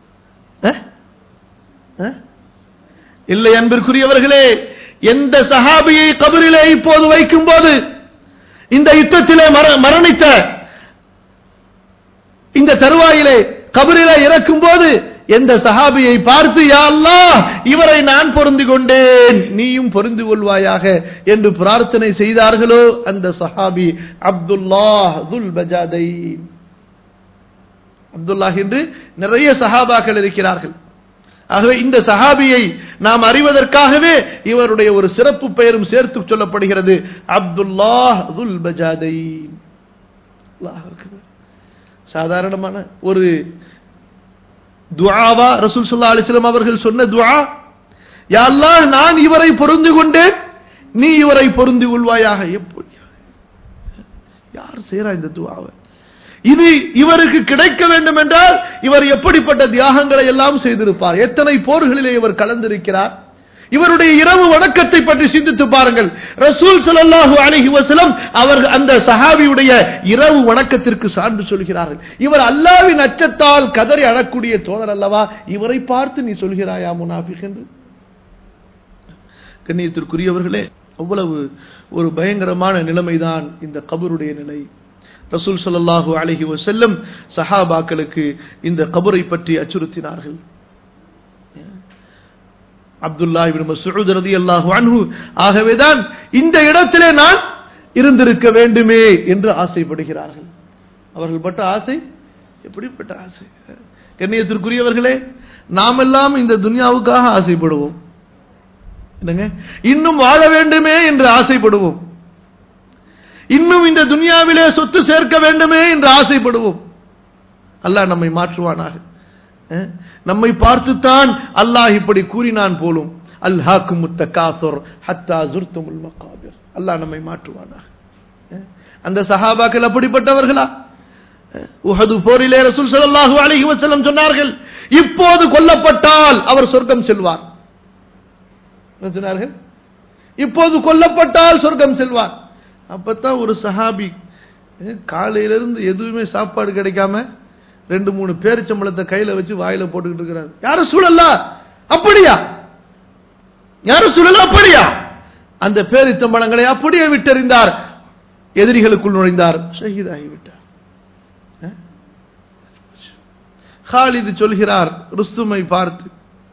இல்லை அன்பிற்குரியவர்களே, எந்த சஹாபியை கபரிலே இப்போது வைக்கும் போது, இந்த யுத்தத்திலே மரணித்த இந்த தருவாயிலே கபரிலே இறக்கும் போது எந்த சஹாபியை பார்த்து யா அல்லாஹ், இவரை நான் பொருந்திக் கொண்டேன், நீயும் பொருந்திக் கொள்வாயாக என்று பிரார்த்தனை செய்தார்களோ அந்த சஹாபி அப்துல்லாஹ் துல் பஜாதைன். அப்துல்லாஹ் என்று நிறைய சஹாபாக்கள் இருக்கிறார்கள். ஆகவே இந்த சஹாபியை நாம் அறிவதற்காகவே இவருடைய ஒரு சிறப்பு பெயரும் சேர்த்து சொல்லப்படுகிறது, அப்துல்லாஹ் துல் பஜாதைன். சாதாரணமான ஒரு துஆவா ரசூல் ஸல்லல்லாஹு அலைஹி வஸல்லம் அவர்கள் சொன்ன துஆ? யா அல்லாஹ், நான் இவரை பொருந்திக் கொண்டேன், நீ இவரை பொருந்திக் கொள்வாயாக. எப்படி யார் செய்றா இந்த துஆவை? இது இவருக்கு கிடைக்க வேண்டும் என்றால் இவர் எப்படிப்பட்ட தியாகங்களை எல்லாம் செய்திருப்பார், எத்தனை போர்களிலே இவர் கலந்திருக்கிறார். இவருடைய இரவு வணக்கத்தை பற்றி சிந்தித்து பாருங்கள். ரசூல் ஸல்லல்லாஹு அலைஹி வஸல்லம் அவர்கள் அந்த சஹாபியுடைய இரவு வணக்கத்திற்கு சான்று சொல்கிறார்கள். இவர் அல்லாஹ்வின் அச்சத்தால் கதறி அழக்கூடிய தோழர் அல்லவா, இவரை பார்த்து நீ சொல்கிறாயா முனாஃபிக் என்று? கண்ணியத்திற்குரியவர்களே, அவ்வளவு ஒரு பயங்கரமான நிலைமைதான் இந்த கபருடைய நிலை. ரசூல் ஸல்லல்லாஹு அலைஹி வஸல்லம் சஹாபாக்களுக்கு இந்த கபரை பற்றி அச்சுறுத்தினார்கள். அப்துல்லாஹ் இப்னு மஸ்ஊத் ரலியல்லாஹு அன்ஹு ஆகவேதான் இந்த இடத்திலே நான் இருந்திருக்க வேண்டுமே என்று ஆசைப்படுகிறார்கள். அவர்கள் பட்ட ஆசை எப்படிப்பட்ட ஆசை! கண்ணியத்திற்குரியவர்களே, நாமெல்லாம் இந்த துன்யாவுக்காக ஆசைப்படுவோம். இன்னும் வாழ வேண்டுமே என்று ஆசைப்படுவோம், இன்னும் இந்த துனியாவிலே சொத்து சேர்க்க வேண்டுமே என்று ஆசைப்படுவோம். அல்லாஹ் நம்மை மாற்றுவானாக. நம்மை பார்த்துத்தான் அல்லாஹ் இப்படி கூறினான் போலும், அல்ஹாக்குமுத் தகாசுர் ஹத்தா ஸுர்துமுல் மகாபிர். அல்லாஹ் நம்மை மாற்றுவானாக. அந்த சஹாபாக்கள் அப்படிப்பட்டவர்களா? உஹது போரிலே ரசூல் ஸல்லல்லாஹு அலைஹி வஸல்லம் சொன்னார்கள், இப்போது கொல்லப்பட்டால் அவர் சொர்க்கம் செல்வார். என்ன சொன்னார்கள்? இப்போது கொல்லப்பட்டால் சொர்க்கம் செல்வார். அப்பதான் ஒரு சஹாபி காலையிலிருந்து எதுவுமே சாப்பாடு கிடைக்காம 2-3 பேரிச்சம்பளத்தை கையில வச்சு வாயில போட்டுக்கிட்டு இருக்கிறார். யார சூழல்லா? அப்படியா? யார சூழல்லா? அப்படியா? அந்த பேரிச்சம்பளங்களை அப்படியே விட்டறிந்தார், எதிரிகளுக்குள் நுழைந்தார், ஷஹீதாகி விட்டார். காலிது சொல்கிறார் ருஸ்துமை பார்த்து,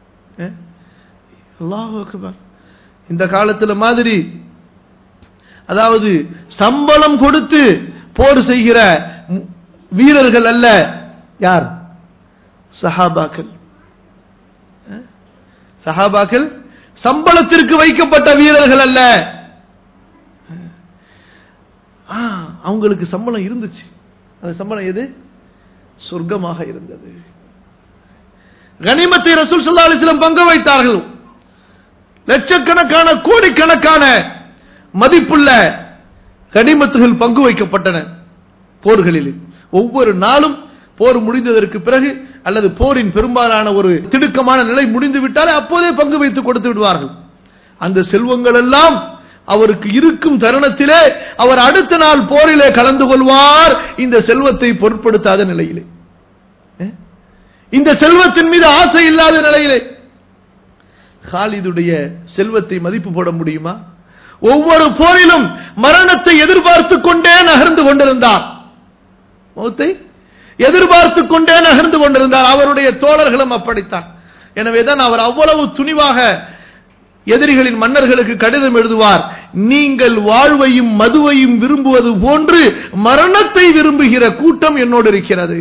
அல்லாஹு அக்பர், இந்த காலத்துல மாதிரி அதாவது சம்பளம் கொடுத்து போர் செய்கிற வீரர்கள் அல்ல. யார்? சஹாபாக்கள். சஹாபாக்கள் சம்பளத்திற்கு வைக்கப்பட்ட வீரர்கள் அல்ல. அவங்களுக்கு சம்பளம் இருந்துச்சு. அந்த சம்பளம் எது? சொர்க்கமாக இருந்தது. கனிமத்தை ரசூல் ஸல்லல்லாஹு அலைஹி வஸல்லம் பங்கு வைத்தார்கள். லட்சக்கணக்கான கோடிக்கணக்கான மதிப்புள்ள கனிமத்துகள் பங்கு வைக்கப்பட்டன போர்களில். ஒவ்வொரு நாளும் போர் முடிந்ததற்கு பிறகு அல்லது போரின் பெரும்பாலான ஒரு திடுக்கமான நிலை முடிந்து விட்டாலே அப்போதே பங்கு வைத்து கொடுத்து விடுவார்கள். அந்த செல்வங்கள் எல்லாம் அவருக்கு இருக்கும் தருணத்திலே அவர் அடுத்த நாள் போரிலே கலந்து கொள்வார். இந்த செல்வத்தை பொருட்படுத்தாத நிலையிலே, இந்த செல்வத்தின் மீது ஆசை இல்லாத நிலையிலே காலிதுடைய செல்வத்தை மதிப்பு போட முடியுமா? ஒவ்வொரு போரிலும் மரணத்தை எதிர்பார்த்து கொண்டே நகர்ந்து கொண்டிருந்தார். மௌத்தை எதிர்பார்த்து கொண்டே நகர்ந்து கொண்டிருந்தார். அவருடைய தோழர்களும் அப்படித்தான். எனவேதான் அவர் அவ்வளவு துணிவாக எதிரிகளின் மன்னர்களுக்கு கடிதம் எழுதுவார், நீங்கள் வாழ்வையும் மதுவையும் விரும்புவது போன்று மரணத்தை விரும்புகிற கூட்டம் என்னோடு இருக்கிறது.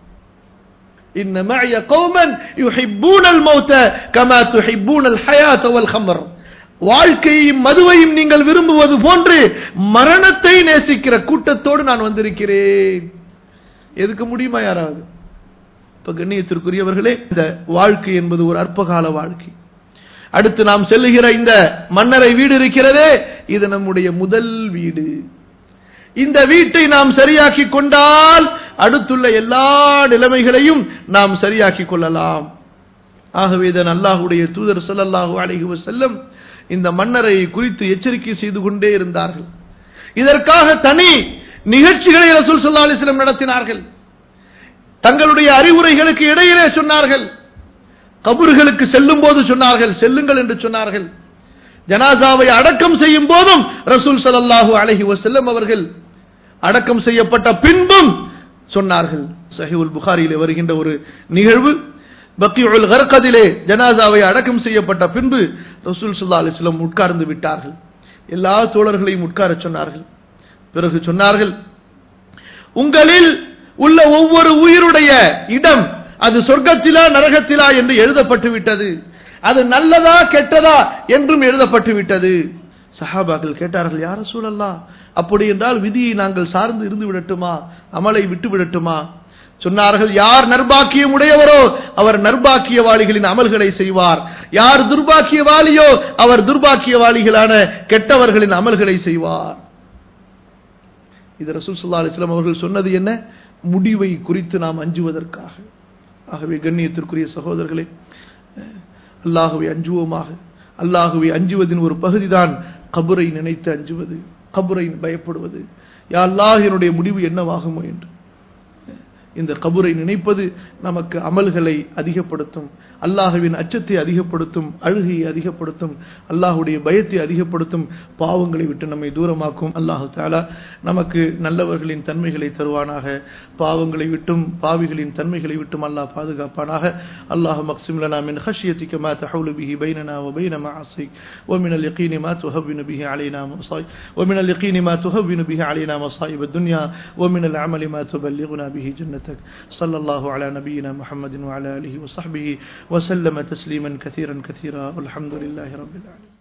இன்ன மஅய கௌமன் யுஹிப்பூனல் மௌத கமா துஹிப்பூனல் ஹயாத வல் ஹம்ர். வாழ்க்கையையும் மதுவையும் நீங்கள் விரும்புவது போன்று மரணத்தை நேசிக்கிற கூட்டத்தோடு நான் வந்திருக்கிறேன். எதுக்கு முடியுமா யாராவது? இப்ப கண்ணியத்திற்குரியவர்களே, இந்த வாழ்க்கை என்பது ஒரு அற்பகால வாழ்க்கை. அடுத்து நாம் செல்லுகிற இந்த மன்னரை வீடு இருக்கிறதே, இது நம்முடைய முதல் வீடு. இந்த வீட்டை நாம் சரியாக்கி கொண்டால் அடுத்துள்ள எல்லா நிலைமைகளையும் நாம் சரியாக்கி கொள்ளலாம். ஆகவேதான் அல்லாஹ்வுடைய தூதர் ஸல்லல்லாஹு அலைஹி வஸல்லம் இந்த மன்னரை குறித்து எச்சரிக்கை செய்து கொண்டே இருந்தார்கள். இதற்காக தனி நிகழ்ச்சிகளை ரசூல் ஸல்லல்லாஹு அலைஹி வஸல்லம் நடத்தினார்கள். தங்களுடைய அறிவுரைகளுக்கு இடையிலே சொன்னார்கள். கபர்களுக்கு செல்லும் போது சொன்னார்கள், செல்லுங்கள் என்று சொன்னார்கள். ஜனாசாவை அடக்கம் செய்யும் போதும் ரசூல் ஸல்லல்லாஹு அலைஹி வஸல்லம் அவர்கள் அடக்கம் செய்யப்பட்ட பின்பும் சொன்னார்கள். சஹீஹுல் புகாரியிலே வருகின்ற ஒரு நிகழ்வு, பக்கீஉல் கர்கதிலே ஜனாசாவை அடக்கம் செய்யப்பட்ட பின்பு ரசூல் ஸல்லல்லாஹு அலைஹி வஸல்லம் உட்கார்ந்து விட்டார்கள். எல்லா தோழர்களையும் உட்கார சொன்னார்கள். பிறகு சொன்னார்கள், உங்களில் உள்ள ஒவ்வொரு உயிருடைய இடம் அது சொர்க்கத்திலா நரகத்திலா என்று எழுதப்பட்டு விட்டது. அது நல்லதா கெட்டதா என்றும் எழுதப்பட்டு விட்டது. சஹாபாக்கள் கேட்டார்கள், யா ரசூலல்லாஹ், அப்படி என்றால் விதியை நாங்கள் சார்ந்து இருந்து விடட்டுமா, அமலை விட்டு விடட்டுமா? சொன்னார்கள், யார் நற்பாக்கியம் உடையவரோ அவர் நற்பாக்கியவாளிகளின் அமல்களை செய்வார், யார் துர்பாக்கியவாளியோ அவர் துர்பாக்கியவாளிகளான கெட்டவர்களின் அமல்களை செய்வார். இது ரசூல் ஸல்லல்லாஹு அலைஹி வஸல்லம் அவர்கள் சொன்னது என்ன? முடிவை குறித்து நாம் அஞ்சுவதற்காக. ஆகவே கண்ணியத்திற்குரிய சகோதரர்களே, அல்லாஹ்வை அஞ்சுவோமாக. அல்லாஹ்வை அஞ்சுவதின் ஒரு பகுதிதான் கபரை நினைத்து அஞ்சுவது, கபரை பயப்படுவது. யா அல்லாஹ், என்னுடைய முடிவு என்னவாகுமோ என்று. இந்த கபரை நினைப்பது நமக்கு அமல்களை அதிகப்படுத்தும், அல்லாஹ்வின் அச்சத்தை அதிகப்படுத்தும், அழுகையை அதிகப்படுத்தும், அல்லாஹ்வுடைய பயத்தை அதிகப்படுத்தும், பாவங்களை விட்டு நம்மை தூரமாக்கும். அல்லாஹ் தஆலா நமக்கு நல்லவர்களின் தன்மைகளை தருவானாக, பாவங்களை விட்டும் பாவிகளின் தன்மைகளை விட்டும் அல்லாஹ் பாதுகாப்பானாக. அல்லாஹ் மக்ஸிம் லனா மின் خشيتك ما تحول به بيننا وبين معاصيك ومن اليقين ما تهون به علينا مصائب ومن اليقين ما تهون به علينا مصائب الدنيا ومن العمل ما تبلغنا به جنتك. صلى الله على نبينا محمد وعلى آله وصحبه وسلم تسليما كثيرا كثيرا والحمد لله رب العالمين.